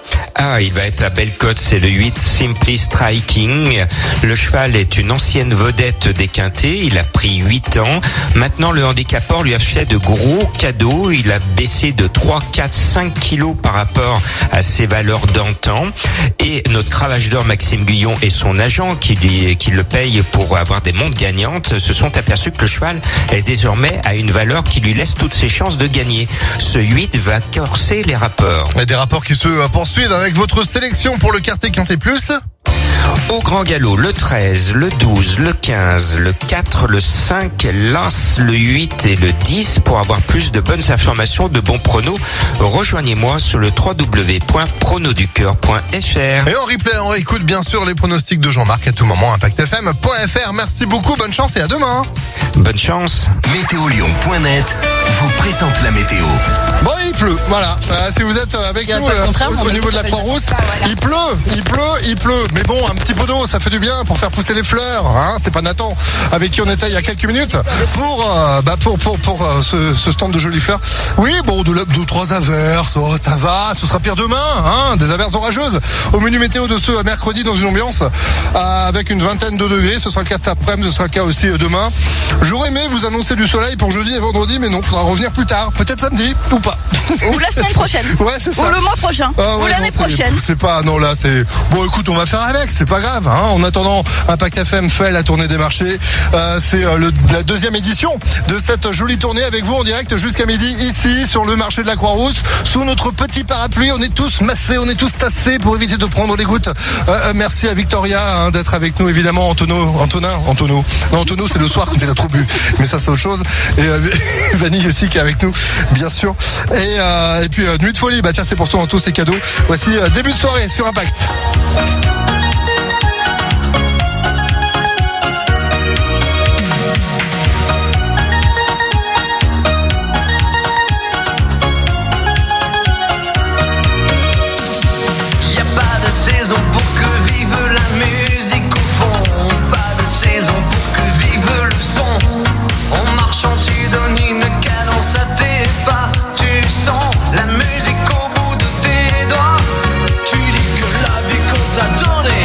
Ah, il va être à belle cote, c'est le huit Simply Striking. Le cheval est une ancienne vedette des quintés, il a pris huit ans. Maintenant, le handicapeur lui a fait de gros cadeaux. Il a baissé de trois, quatre, cinq kilos par rapport à ses valeurs d'antan. Et notre cravache d'or Maxime Guyon et son agent qui, lui, qui le paye pour avoir des montes gagnantes se sont aperçus que le cheval est désormais à une valeur qui lui laisse toutes ses chances de gagner. Ce huit va corser les rapports. Et des rapports qui se poursuivent avec votre sélection pour le quartier Quintet Plus. Au grand galop, le treize, le douze, le quinze, le quatre, le cinq, l'As, le huit et le dix. Pour avoir plus de bonnes informations, de bons pronos, rejoignez-moi sur le w w w point prono du cœur point f r. Et en replay, on réécoute bien sûr les pronostics de Jean-Marc à tout moment, impact f m point f r. Merci beaucoup, bonne chance et à demain. Bonne chance. météolion point net vous présente la météo. Bon, il pleut, voilà. Euh, si vous êtes avec nous euh, au, au niveau de la Croix-Rousse, il pleut, il pleut, il pleut. Mais bon, un petit peu d'eau, ça fait du bien pour faire pousser les fleurs. Hein, c'est pas Nathan avec qui on était il y a quelques minutes pour euh, bah pour pour pour euh, ce, ce stand de jolies fleurs. Oui, bon, de deux trois averses, oh, ça va. Ce sera pire demain, hein, des averses orageuses. Au menu météo de ce mercredi dans une ambiance euh, avec une vingtaine de degrés. Ce sera le cas cet après-midi, ce sera le cas aussi euh, demain. J'aurais aimé vous annoncer du soleil pour jeudi et vendredi, mais non, faudra revenir plus tard, peut-être samedi ou pas. Ou la semaine prochaine. Ouais, c'est ça. Ou le mois prochain. Ah ouais, ou l'année non, prochaine. C'est pas, non, là, c'est, bon, écoute, on va faire avec, c'est pas grave, hein. En attendant, Impact F M fait la tournée des marchés. Euh, c'est euh, le, la deuxième édition de cette jolie tournée avec vous en direct jusqu'à midi ici sur le marché de la Croix-Rousse sous notre petit parapluie. On est tous massés, on est tous tassés pour éviter de prendre les gouttes. Euh, euh, merci à Victoria hein, d'être avec nous, évidemment. Antono, Antonin, Antono. Non, Antono, c'est le soir quand il a trop bu. Mais ça, c'est autre chose. Et euh, Vanille aussi qui est avec nous, bien sûr. Et, euh, et puis, euh, Nuit de folie, bah tiens, c'est pour toi, Anto, c'est cadeau. Voici euh, début de soirée sur Impact. Y a pas de saison pour que vive la musique au fond. Pas de saison pour que vive le son. En marchant tu donnes une cadence à tes pas. Tu sens la musique au bout de tes doigts. Tu dis que la vie qu'on t'a donnée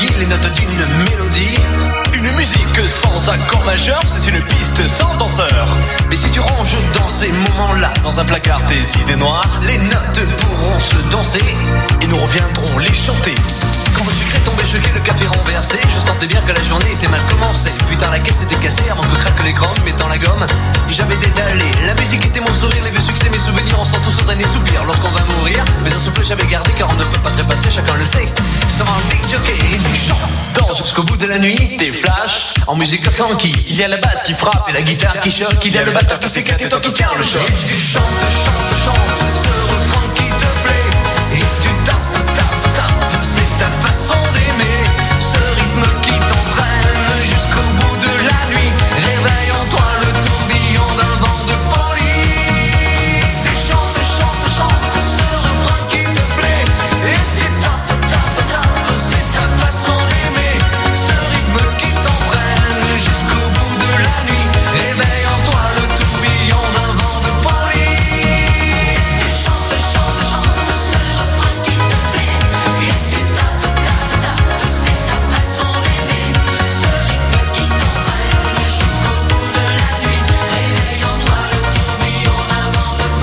bouillie les notes d'une mélodie. Une musique sans accord majeur, c'est une piste sans danseur. Mais si tu ranges dans ces moments-là, dans un placard tes idées noires, les notes pourront se danser et nous reviendrons les chanter. Quand le sucre est tombé gelé, le café renversé, je sentais bien que la journée était mal commencée. Putain, la caisse était cassée avant que craque l'écran, mettant la gomme. J'avais détalé, la musique était mon sourire, les vieux succès, mes souvenirs, on sent tous au dernier soupir. Lorsqu'on va mourir, mais un souffle j'avais gardé, car on ne peut pas trépasser, chacun le sait. Ça va un big jockey et tu chantes. Danse jusqu'au bout de la nuit, tes flashs en musique funky. Il y a la basse qui frappe et la guitare qui choque. Il y a le batteur qui s'éclate et toi qui tiens le choc. Et tu chantes, chantes, chantes, ce refrain qui te plaît. Et tu tapes, tapes, tapes, c'est ta façon d'aimer. Ce rythme qui t'entraîne jusqu'au bout de la nuit. Réveille en toi le tourbillon d'un vent de folie. Tu chantes, chantes, chantes, ce refrain qui te plaît. Et tu tapes, tapes, tapes, c'est ta façon d'aimer. Ce rythme qui t'entraîne jusqu'au bout de la nuit. Réveille en toi le tourbillon d'un vent de folie. Tu chantes, chantes, chantes, ce refrain qui te plaît. Et tu tapes, tapes, tapes, c'est ta façon d'aimer. Ce rythme qui t'entraîne jusqu'au bout de la nuit. Réveille en toi le tourbillon d'un vent de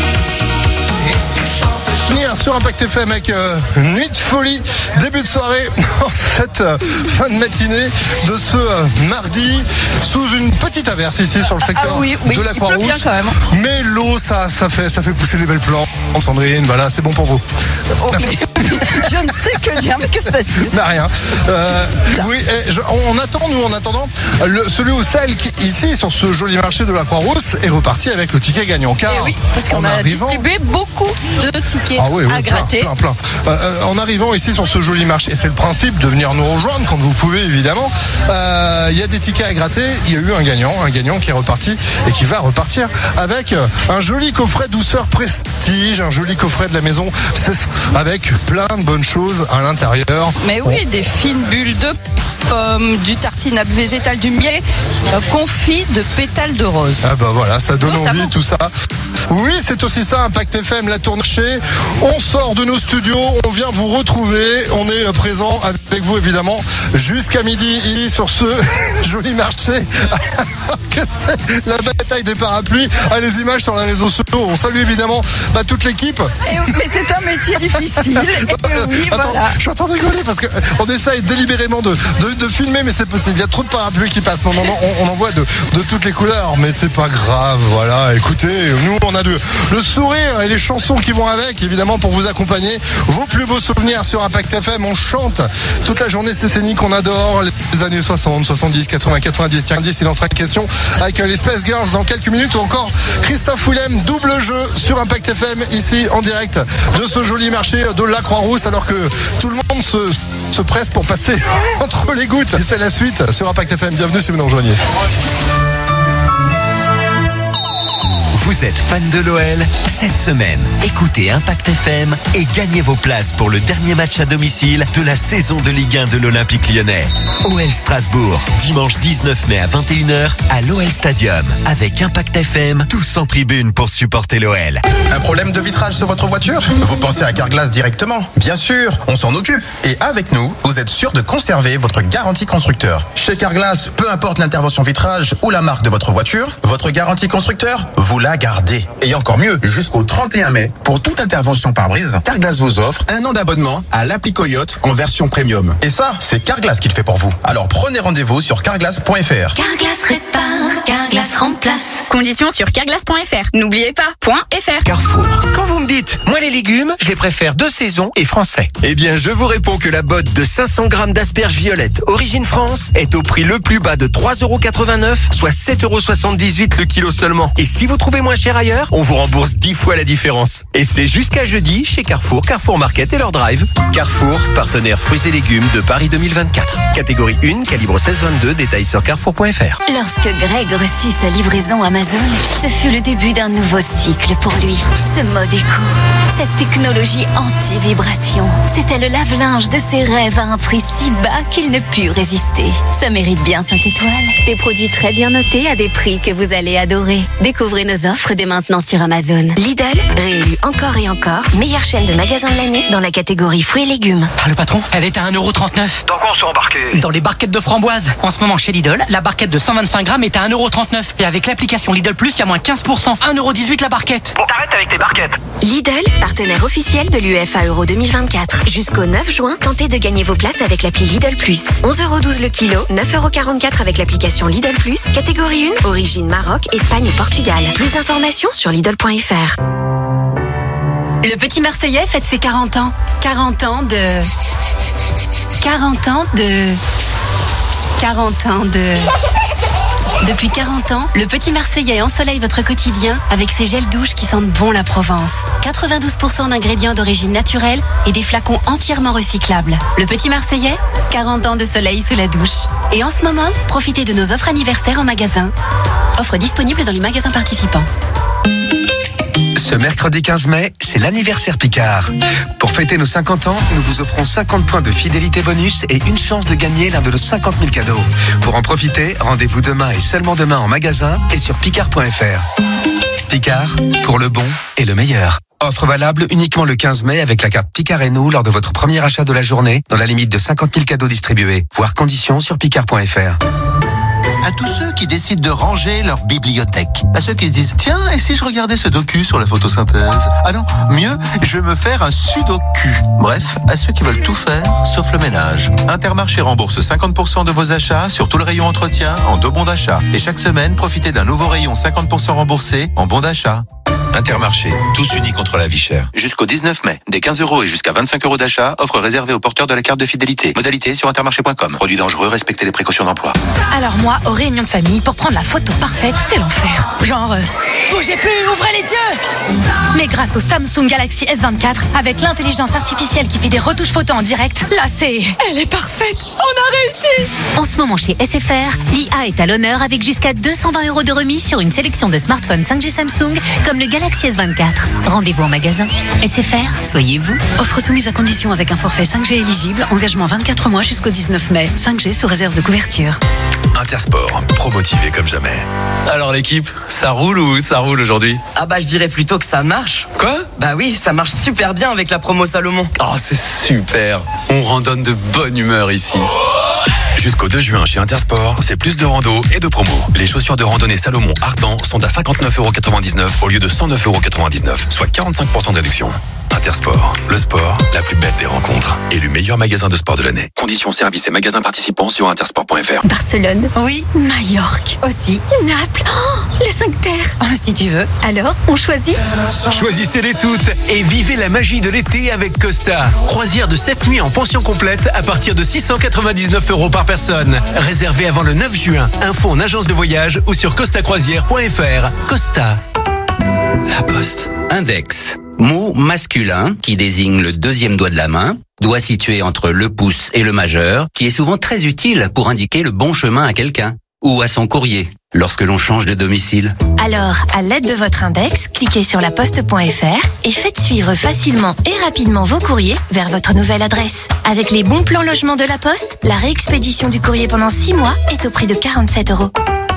folie. Et tu chantes, Finir sur Impact F M avec euh, Nuit de folie, début de soirée en cette euh, fin de matinée de ce euh, mardi sous une petite averse ici sur le secteur Ah oui, oui, de la il pleut bien Croix-Rousse. quand même. Mais l'eau, ça, ça fait, ça fait pousser les belles plantes. Sandrine, voilà, c'est bon pour vous. Oh, mais- je ne sais que dire, mais que se passe-t-il? N'a rien. Euh, oui, et je- on attend, nous, en attendant, le, celui ou celle qui, ici, sur ce joli marché de la Croix-Rousse, est reparti avec le ticket gagnant. Car, Eh oui, parce qu'on en a arrivant- distribué beaucoup de tickets Ah oui, oui, à plein, gratter. plein, plein. Euh, euh, en arrivant ici sur ce joli marché, et c'est le principe de venir nous rejoindre quand vous pouvez, évidemment. Euh, Il y a des tickets à gratter. Il y a eu un gagnant, un gagnant qui est reparti et qui va repartir avec euh, un joli coffret douceur prestige, un joli coffret de la maison, c'est- avec plein de bonnes choses à l'intérieur. Mais oui, des fines bulles de pommes, du tartinade végétal, du miel euh, confit de pétales de rose. Ah bah voilà, ça donne Notamment. envie tout ça. Oui, c'est aussi ça, Impact F M, la tournée. On sort de nos studios, on vient vous retrouver. On est présent avec vous évidemment jusqu'à midi ici sur ce joli marché. Que c'est la bataille des parapluies. Ah, les images sur les réseaux sociaux. On salue évidemment bah, toute l'équipe. Et oui, mais c'est un métier difficile. Et oui, Attends, voilà. je suis en train de rigoler parce que on essaye délibérément de, de, de filmer, mais c'est possible. Il y a trop de parapluies qui passent. On, en- on, on en voit de, de toutes les couleurs, mais c'est pas grave. Voilà, écoutez, nous on a de, le sourire et les chansons qui vont avec, évidemment, pour vous accompagner. Vos plus beaux souvenirs sur Impact F M. On chante toute la journée ces scéniques qu'on adore, les années soixante, soixante-dix, quatre-vingts, quatre-vingt-dix. Tiens, dix, il en sera question avec euh, les Space Girls dans quelques minutes, ou encore Christophe Willem, double jeu sur Impact F M, ici en direct de ce joli marché de la Croix-Rousse, alors que tout le monde se, se presse pour passer entre les gouttes. Et c'est la suite sur Impact F M. Bienvenue si vous nous rejoignez. Vous êtes fan de l'O L? Cette semaine, écoutez Impact F M et gagnez vos places pour le dernier match à domicile de la saison de Ligue un de l'Olympique Lyonnais. O L Strasbourg, dimanche dix-neuf mai à vingt et une heures à l'O L Stadium. Avec Impact F M, tous en tribune pour supporter l'O L. Un problème de vitrage sur votre voiture? Vous pensez à Carglass directement? Bien sûr, on s'en occupe. Et avec nous, vous êtes sûr de conserver votre garantie constructeur. Chez Carglass, peu importe l'intervention vitrage ou la marque de votre voiture, votre garantie constructeur, vous la gardez. Et encore mieux, jusqu'au trente et un mai, pour toute intervention pare-brise, Carglass vous offre un an d'abonnement à l'appli Coyote en version premium. Et ça, c'est Carglass qui le fait pour vous. Alors prenez rendez-vous sur carglass point f r. Carglass répare, Carglass remplace. Conditions sur carglass point f r. N'oubliez pas, .fr. Carrefour. Quand vous me dites, moi les légumes, je les préfère de saison et français. Eh bien, je vous réponds que la botte de cinq cents grammes d'asperges violettes Origine France est au prix le plus bas de trois euros quatre-vingt-neuf, soit sept euros soixante-dix-huit le kilo seulement. Et si vous trouvez moins cher ailleurs, on vous rembourse dix fois la différence. Et c'est jusqu'à jeudi chez Carrefour, Carrefour Market et leur drive. Carrefour, partenaire fruits et légumes de Paris deux mille vingt-quatre. Catégorie un, calibre seize vingt-deux, détail sur carrefour point f r. Lorsque Greg reçut sa livraison Amazon, ce fut le début d'un nouveau cycle pour lui. Ce mode éco, cette technologie anti-vibration, c'était le lave-linge de ses rêves à un prix si bas qu'il ne put résister. Ça mérite bien cinq étoiles. Des produits très bien notés à des prix que vous allez adorer. Découvrez nos offres dès maintenant sur Amazon. Lidl, réélu encore et encore, meilleure chaîne de magasins de l'année dans la catégorie fruits et légumes. Ah, le patron, elle est à un euro trente-neuf. Donc on sur embarqué. Dans les barquettes de framboises. En ce moment chez Lidl, la barquette de cent vingt-cinq grammes est à un euro trente-neuf. Et avec l'application Lidl Plus, il y a moins quinze pour cent. un euro dix-huit la barquette. Bon, t'arrêtes avec tes barquettes. Lidl, partenaire officiel de l'U E F A Euro deux mille vingt-quatre. Jusqu'au neuf juin, tentez de gagner vos places avec l'appli Lidl Plus. onze euros douze le kilo, neuf euros quarante-quatre avec l'application Lidl Plus. Catégorie un, origine Maroc, Espagne et Portugal. Plus d'informations sur Lidl point F R. Le petit Marseillais fête ses quarante ans. quarante ans de... quarante ans de... quarante ans de... Depuis quarante ans, le petit Marseillais ensoleille votre quotidien avec ses gels douches qui sentent bon la Provence. quatre-vingt-douze pour cent d'ingrédients d'origine naturelle et des flacons entièrement recyclables. Le petit Marseillais, quarante ans de soleil sous la douche. Et en ce moment, profitez de nos offres anniversaires en magasin. Offre disponible dans les magasins participants. Ce mercredi quinze mai, c'est l'anniversaire Picard. Pour fêter nos cinquante ans, nous vous offrons cinquante points de fidélité bonus et une chance de gagner l'un de nos cinquante mille cadeaux. Pour en profiter, rendez-vous demain et seulement demain en magasin et sur picard point F R. Picard, pour le bon et le meilleur. Offre valable uniquement le quinze mai avec la carte Picard et nous lors de votre premier achat de la journée, dans la limite de cinquante mille cadeaux distribués. Voir conditions sur picard point F R. À tous ceux qui décident de ranger leur bibliothèque. À ceux qui se disent, tiens, et si je regardais ce docu sur la photosynthèse? Ah non, mieux, je vais me faire un sudoku. Bref, à ceux qui veulent tout faire, sauf le ménage. Intermarché rembourse cinquante pour cent de vos achats sur tout le rayon entretien en deux bons d'achat. Et chaque semaine, profitez d'un nouveau rayon cinquante pour cent remboursé en bons d'achat. Intermarché, tous unis contre la vie chère. Jusqu'au dix-neuf mai, des quinze euros et jusqu'à vingt-cinq euros d'achat, offre réservée aux porteurs de la carte de fidélité. Modalité sur intermarché point com. Produit dangereux, respectez les précautions d'emploi. Alors moi, aux réunions de famille, pour prendre la photo parfaite, c'est l'enfer. Genre, euh, bougez plus, ouvrez les yeux. Mais grâce au Samsung Galaxy S vingt-quatre, avec l'intelligence artificielle qui fait des retouches photos en direct, là c'est... Elle est parfaite. On a réussi. En ce moment chez S F R, l'I A est à l'honneur avec jusqu'à deux cent vingt euros de remise sur une sélection de smartphones cinq G Samsung, comme le Galaxy S vingt-quatre. Rendez-vous en magasin. S F R, soyez vous. Offre soumise à condition avec un forfait cinq G éligible, engagement vingt-quatre mois jusqu'au dix-neuf mai. cinq G sous réserve de couverture. Intersport, pro-motivé comme jamais. Alors l'équipe, ça roule ou ça roule aujourd'hui? Ah bah je dirais plutôt que ça marche. Quoi? Bah oui, ça marche super bien avec la promo Salomon. Oh c'est super, on randonne de bonne humeur ici. Jusqu'au deux juin chez Intersport, c'est plus de rando et de promo. Les chaussures de randonnée Salomon Ardent sont à cinquante-neuf euros quatre-vingt-dix-neuf au lieu de cent neuf euros quatre-vingt-dix-neuf, soit quarante-cinq pour cent de réduction. Intersport, le sport, la plus belle des rencontres. Élu meilleur magasin de sport de l'année. Conditions, services et magasins participants sur intersport point F R. Barcelone. Oui. Majorque. Aussi. Naples. Oh, les cinq terres. Oh, si tu veux. Alors, on choisit? Choisissez-les toutes et vivez la magie de l'été avec Costa. Croisière de sept nuits en pension complète à partir de six cent quatre-vingt-dix-neuf euros par personne. Réservé avant le neuf juin. Info en agence de voyage ou sur costa croisière point F R. Costa. La Poste. Index. Mot masculin qui désigne le deuxième doigt de la main, doigt situé entre le pouce et le majeur, qui est souvent très utile pour indiquer le bon chemin à quelqu'un ou à son courrier lorsque l'on change de domicile. Alors, à l'aide de votre index, cliquez sur laposte point F R et faites suivre facilement et rapidement vos courriers vers votre nouvelle adresse. Avec les bons plans logement de la Poste, la réexpédition du courrier pendant six mois est au prix de quarante-sept euros.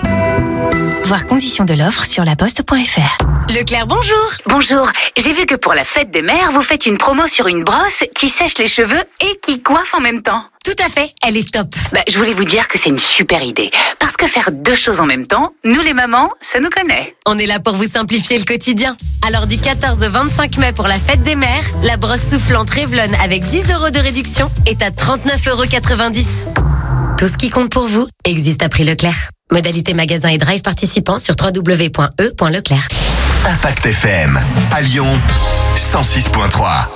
Voir conditions de l'offre sur laposte point F R. Leclerc, bonjour. Bonjour, j'ai vu que pour la fête des mères, vous faites une promo sur une brosse qui sèche les cheveux et qui coiffe en même temps. Tout à fait, elle est top. Bah, je voulais vous dire que c'est une super idée. Parce que faire deux choses en même temps, nous les mamans, ça nous connaît. On est là pour vous simplifier le quotidien. Alors du quatorze au vingt-cinq mai pour la fête des mères, la brosse soufflante Revlon avec dix euros de réduction est à trente-neuf euros quatre-vingt-dix. Tout ce qui compte pour vous existe à prix Leclerc. Modalité magasin et drive participants sur w w w point e point leclerc. Impact F M, à Lyon, cent six point trois.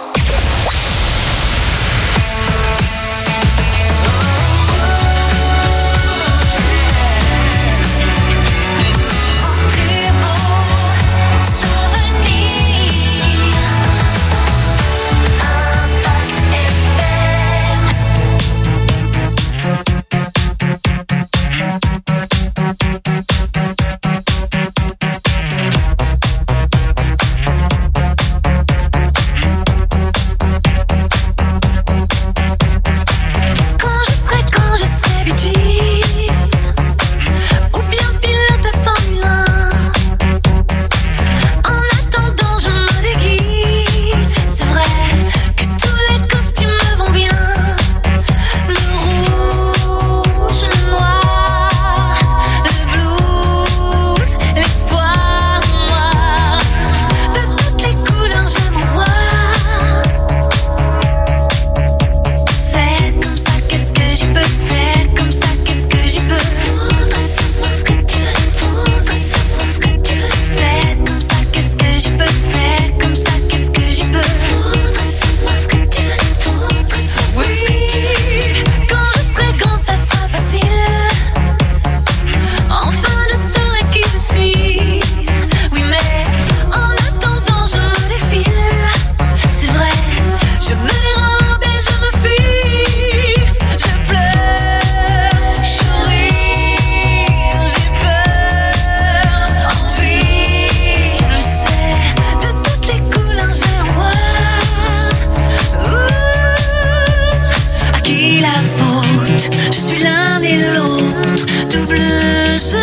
je suis l'un et l'autre, double jeu.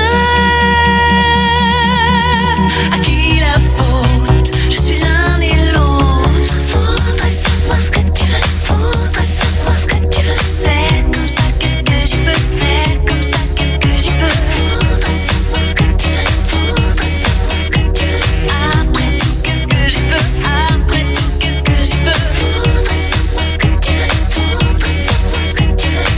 À qui la faute? Je suis l'un et l'autre. Faudrait savoir ce que tu veux, faudrait savoir ce que tu veux. C'est comme ça, qu'est-ce que je peux? C'est comme ça, qu'est-ce que je peux? Faudrait savoir ce que tu veux, faudrait savoir ce que tu veux. Après tout, qu'est-ce que je peux? Après tout, qu'est-ce que je peux? Faudrait savoir ce que tu veux, faudrait savoir ce que tu veux.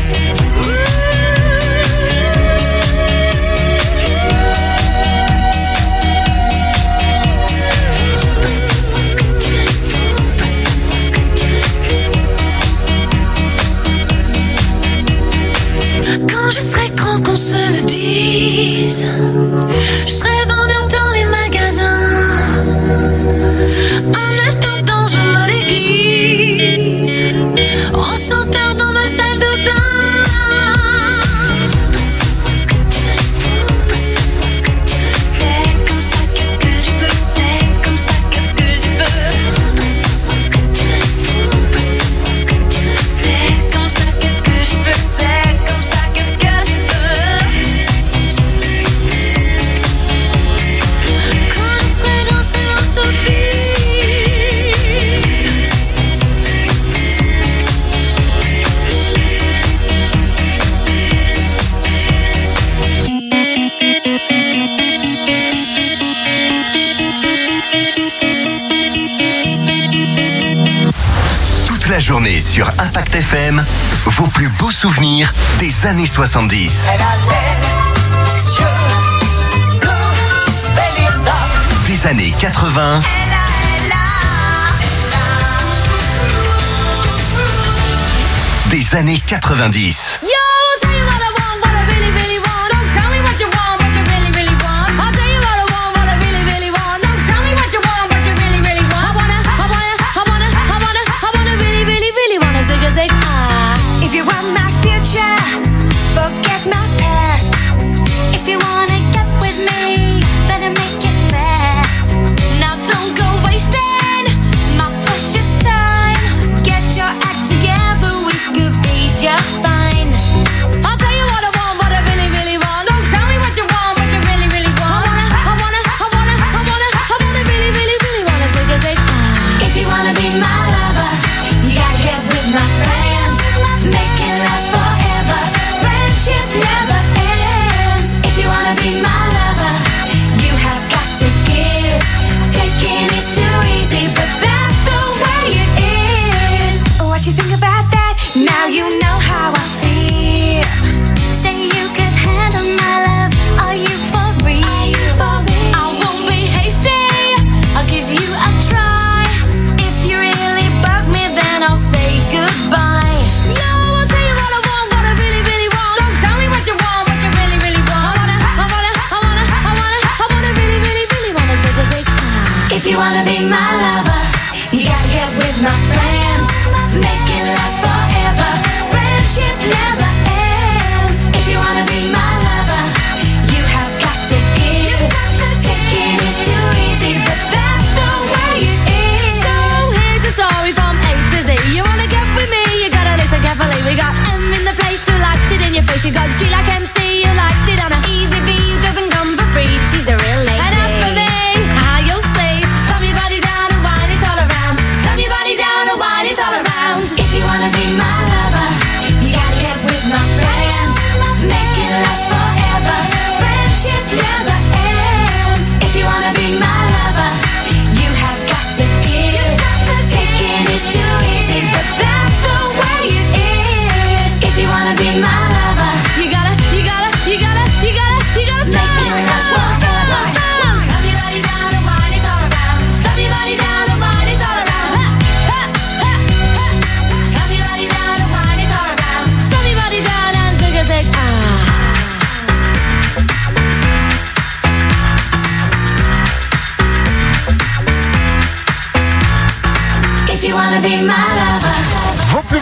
Quand je serai grand, qu'on se le dise, je serai vendeur dans les magasins. En attendant, je me déguise en chanteur dans ma salle de bain. C'est comme ça, qu'est-ce que je peux? C'est comme ça, qu'est-ce que je peux? C'est comme ça, qu'est-ce que je peux? C'est comme ça, qu'est-ce que je peux? Quand je serai grand, je serai en showbiz. Toute la journée sur Impact F M, vos plus beaux souvenirs des années soixante-dix. Des années quatre-vingts. Des années quatre-vingt-dix. Yo, tell you what I want, what I really, really want. Don't tell me what you want, what you really, really want. I'll tell you what I want, what I really, really want. Don't tell me what you want, what you really, really want. I wanna, I wanna, I wanna, I wanna, I wanna really, really, really wanna zig a zig ah. If you want my future, forget my past. If you wanna get with me, better make it fast. Now don't go wasting my precious time. Get your act together, we could be just fine.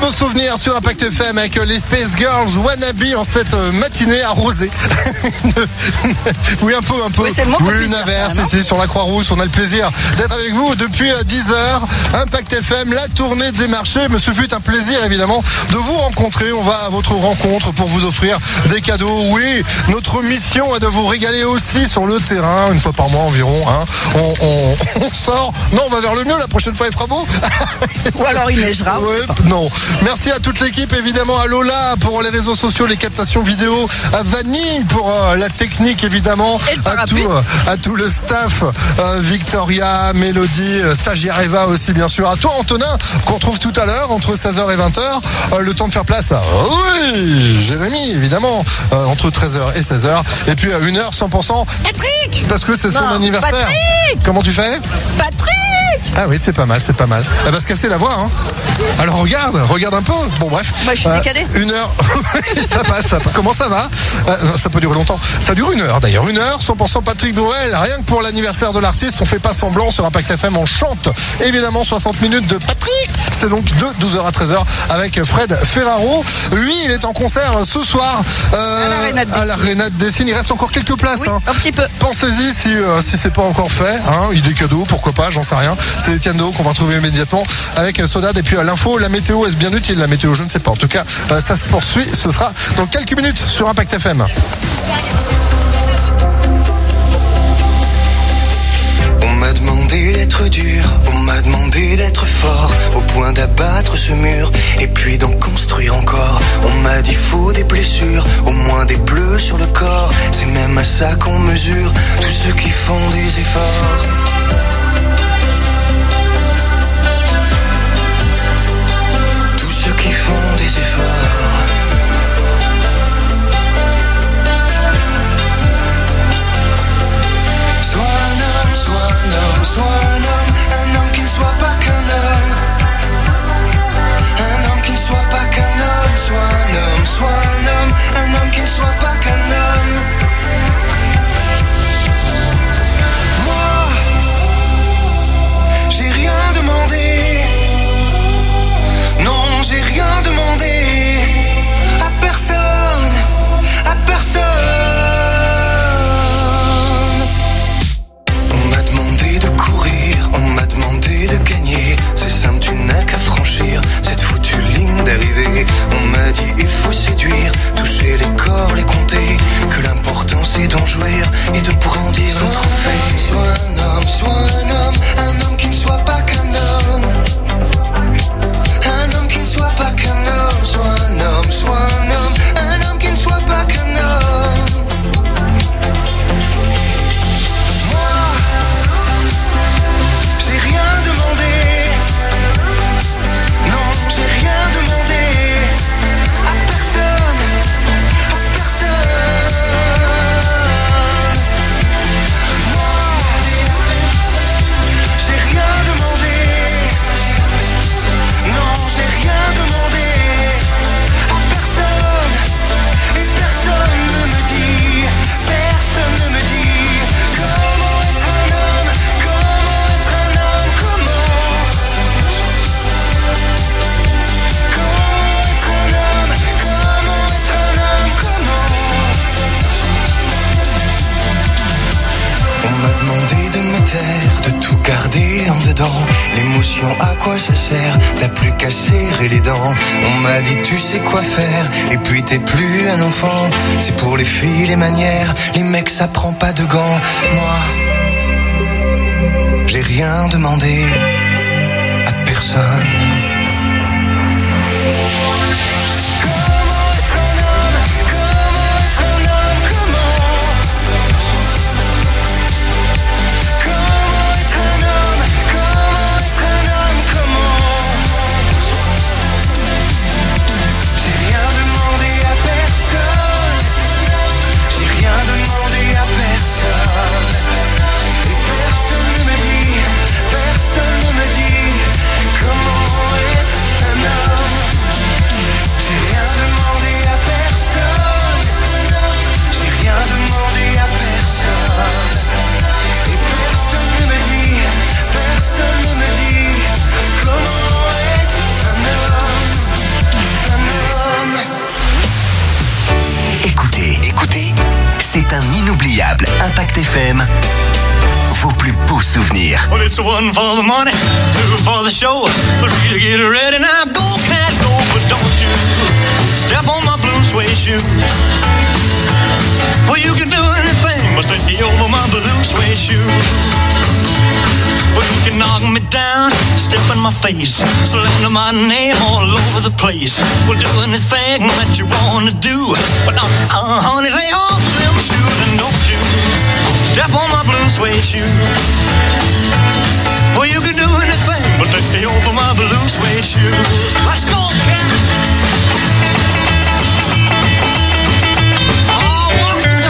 beaux souvenirs sur Impact F M avec les Space Girls Wannabe en cette matinée arrosée. Oui, un peu, un peu. Oui, c'est le mot oui, qu'on une puisse averse faire, ici sur la Croix-Rousse. On a le plaisir d'être avec vous depuis dix heures. Impact F M, la tournée des marchés. Mais ce fut un plaisir, évidemment, de vous rencontrer. On va à votre rencontre pour vous offrir des cadeaux. Oui, notre mission est de vous régaler aussi sur le terrain, une fois par mois environ. Hein. On, on, on sort. Non, on va vers le mieux. La prochaine fois, il fera beau. Ou alors il neigera. Ouais, non. Merci à toute l'équipe, évidemment, à Lola pour les réseaux sociaux, les captations vidéo, à Vanille pour euh, la technique, évidemment, à tout, euh, à tout le staff, euh, Victoria, Mélodie, euh, stagiaire Eva aussi, bien sûr, à toi, Antonin, qu'on retrouve tout à l'heure entre seize heures et vingt heures. Euh, le temps de faire place à oui, Jérémy, évidemment, euh, entre treize heures et seize heures. Et puis à une heure, cent pour cent Patrick, parce que c'est son non, anniversaire. Patrick. Comment tu fais? Patrick. Ah oui, c'est pas mal, c'est pas mal. Elle va se casser la voix, hein. Alors regarde, regarde un peu. Bon bref. Moi je suis euh, décalé. Une heure. Ça passe, ça passe. Comment ça va? euh, Ça peut durer longtemps. Ça dure une heure d'ailleurs. Une heure, cent pour cent Patrick Bruel. Rien que pour l'anniversaire de l'artiste, on fait pas semblant sur Impact F M, on chante. Évidemment, soixante minutes de Patrick. C'est donc de douze heures à treize heures avec Fred Ferraro. Lui, il est en concert ce soir euh, à l'Arena de Dessine. Il reste encore quelques places. Oui, hein. un petit peu. Pensez-y si, euh, si c'est pas encore fait. Hein. Il y a des cadeaux, pourquoi pas, j'en sais rien. C'est Etienne Do qu'on va retrouver immédiatement avec Sodade. Et puis à l'info, la météo, est-ce bien utile la météo? Je ne sais pas. En tout cas, euh, ça se poursuit. Ce sera dans quelques minutes sur Impact F M. On m'a demandé d'être dur, on m'a demandé d'être fort, au point d'abattre ce mur, et puis d'en construire encore. On m'a dit faut des blessures, au moins des bleus sur le corps. C'est même à ça qu'on mesure tous ceux qui font des efforts. Tous ceux qui font des efforts. Sois un homme, sois un homme, sois un homme, un homme qui ne soit pas qu'un homme. Un homme qui ne soit pas qu'un homme, sois un homme, sois un homme, un homme qui ne soit pas qu'un homme. Moi, j'ai rien demandé. Non, j'ai rien demandé à personne, à personne. De gagner, c'est simple, tu n'as qu'à franchir cette foutue ligne d'arrivée. On m'a dit il faut séduire, toucher les corps, les compter, que l'important c'est d'en jouir et de brandir le trophée. Sois un homme, sois un homme, un homme qui ne soit pas qu'un homme. Un homme qui ne soit pas qu'un homme, sois un homme, sois un homme, un homme qui ne soit pas qu'un homme. J'ai rien demandé à personne, à personne. Moi, j'ai rien demandé. Non, j'ai rien demandé à personne. Et personne ne me dit, personne ne me dit comment être un homme, comment être un homme, comment. On m'a demandé de me taire, de tout garder en dedans. L'émotion, à quoi ça sert? T'as plus qu'à serrer les dents. On m'a dit tu sais quoi faire, et puis t'es plus un enfant. C'est pour les filles les manières, les mecs ça prend pas de gants. Moi, j'ai rien demandé à personne. Personne ne me dit, personne ne me dit comment écouter, c'est un inoubliable Impact F M. Vos plus beaux souvenirs. Well, it's one for the money, two for the show, three to get ready. Now go, cat, go, but don't you step on my blue suede shoe. Well, you can do anything but stay over my blue suede shoe. Well, you can knock me down, step in my face, slander my name all over the place. Well, do anything that you wanna do, but uh, uh, honey, lay off them shoes and don't you step on my blue suede shoe. Well, you can do anything but take over my blue suede shoes. Let's go, cat. Oh, what you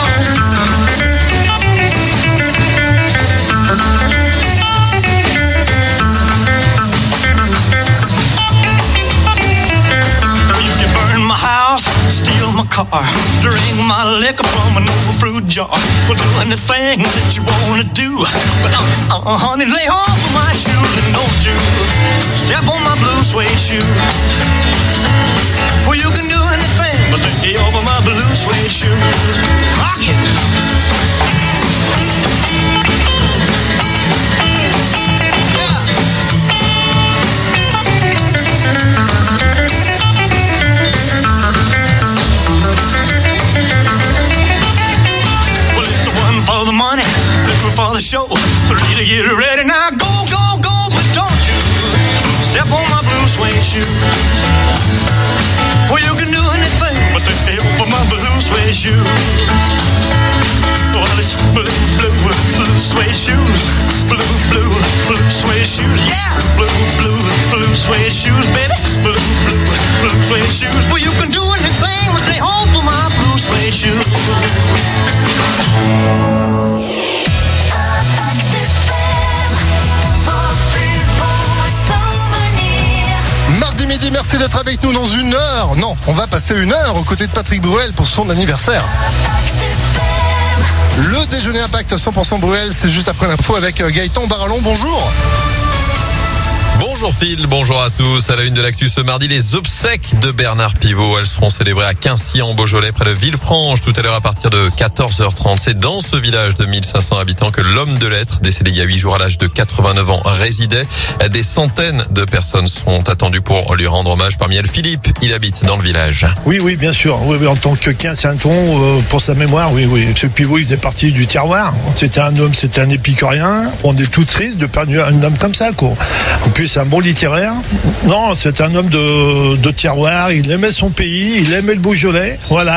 You can burn my house, steal my car, drink my liquor from an old fruit jar. Well, do anything that you wanna do, but uh, uh, honey, lay off of my shoes and don't you step on my blue suede shoe. Well, you can do anything but lay over my blue suede shoe. Rock it. For the money, two for the show, three to get ready. Now go, go, go, but don't you step on my blue suede shoe. Well, you can do anything but take over my blue suede shoe. Well, it's blue, blue, blue suede shoes, blue, blue, blue suede shoes, yeah, blue, blue, blue suede shoes, baby, blue, blue, blue suede shoes. Well, you can do anything but take over my blue suede shoe. Mardi midi, merci d'être avec nous dans une heure. Non, on va passer une heure aux côtés de Patrick Bruel pour son anniversaire. Le déjeuner Impact cent pour cent Bruel, c'est juste après l'info avec Gaëtan Barallon. Bonjour. Bonjour Phil, bonjour à tous. À la une de l'actu ce mardi, les obsèques de Bernard Pivot. Elles seront célébrées à Quincy en Beaujolais, près de Villefranche, tout à l'heure à partir de quatorze heures trente. C'est dans ce village de mille cinq cents habitants que l'homme de lettres, décédé il y a huit jours à l'âge de quatre-vingt-neuf ans, résidait. Des centaines de personnes sont attendues pour lui rendre hommage. Parmi elles, Philippe, il habite dans le village. Oui, oui, bien sûr. Oui, oui, en tant que quincinton, euh, pour sa mémoire, oui, oui. Ce Pivot, il faisait partie du terroir. C'était un homme, c'était un épicurien. On est tout triste de perdre un homme comme ça, quoi. En plus, c'est un bon littéraire. Non, c'est un homme de, de terroir. Il aimait son pays, il aimait le Beaujolais. Voilà.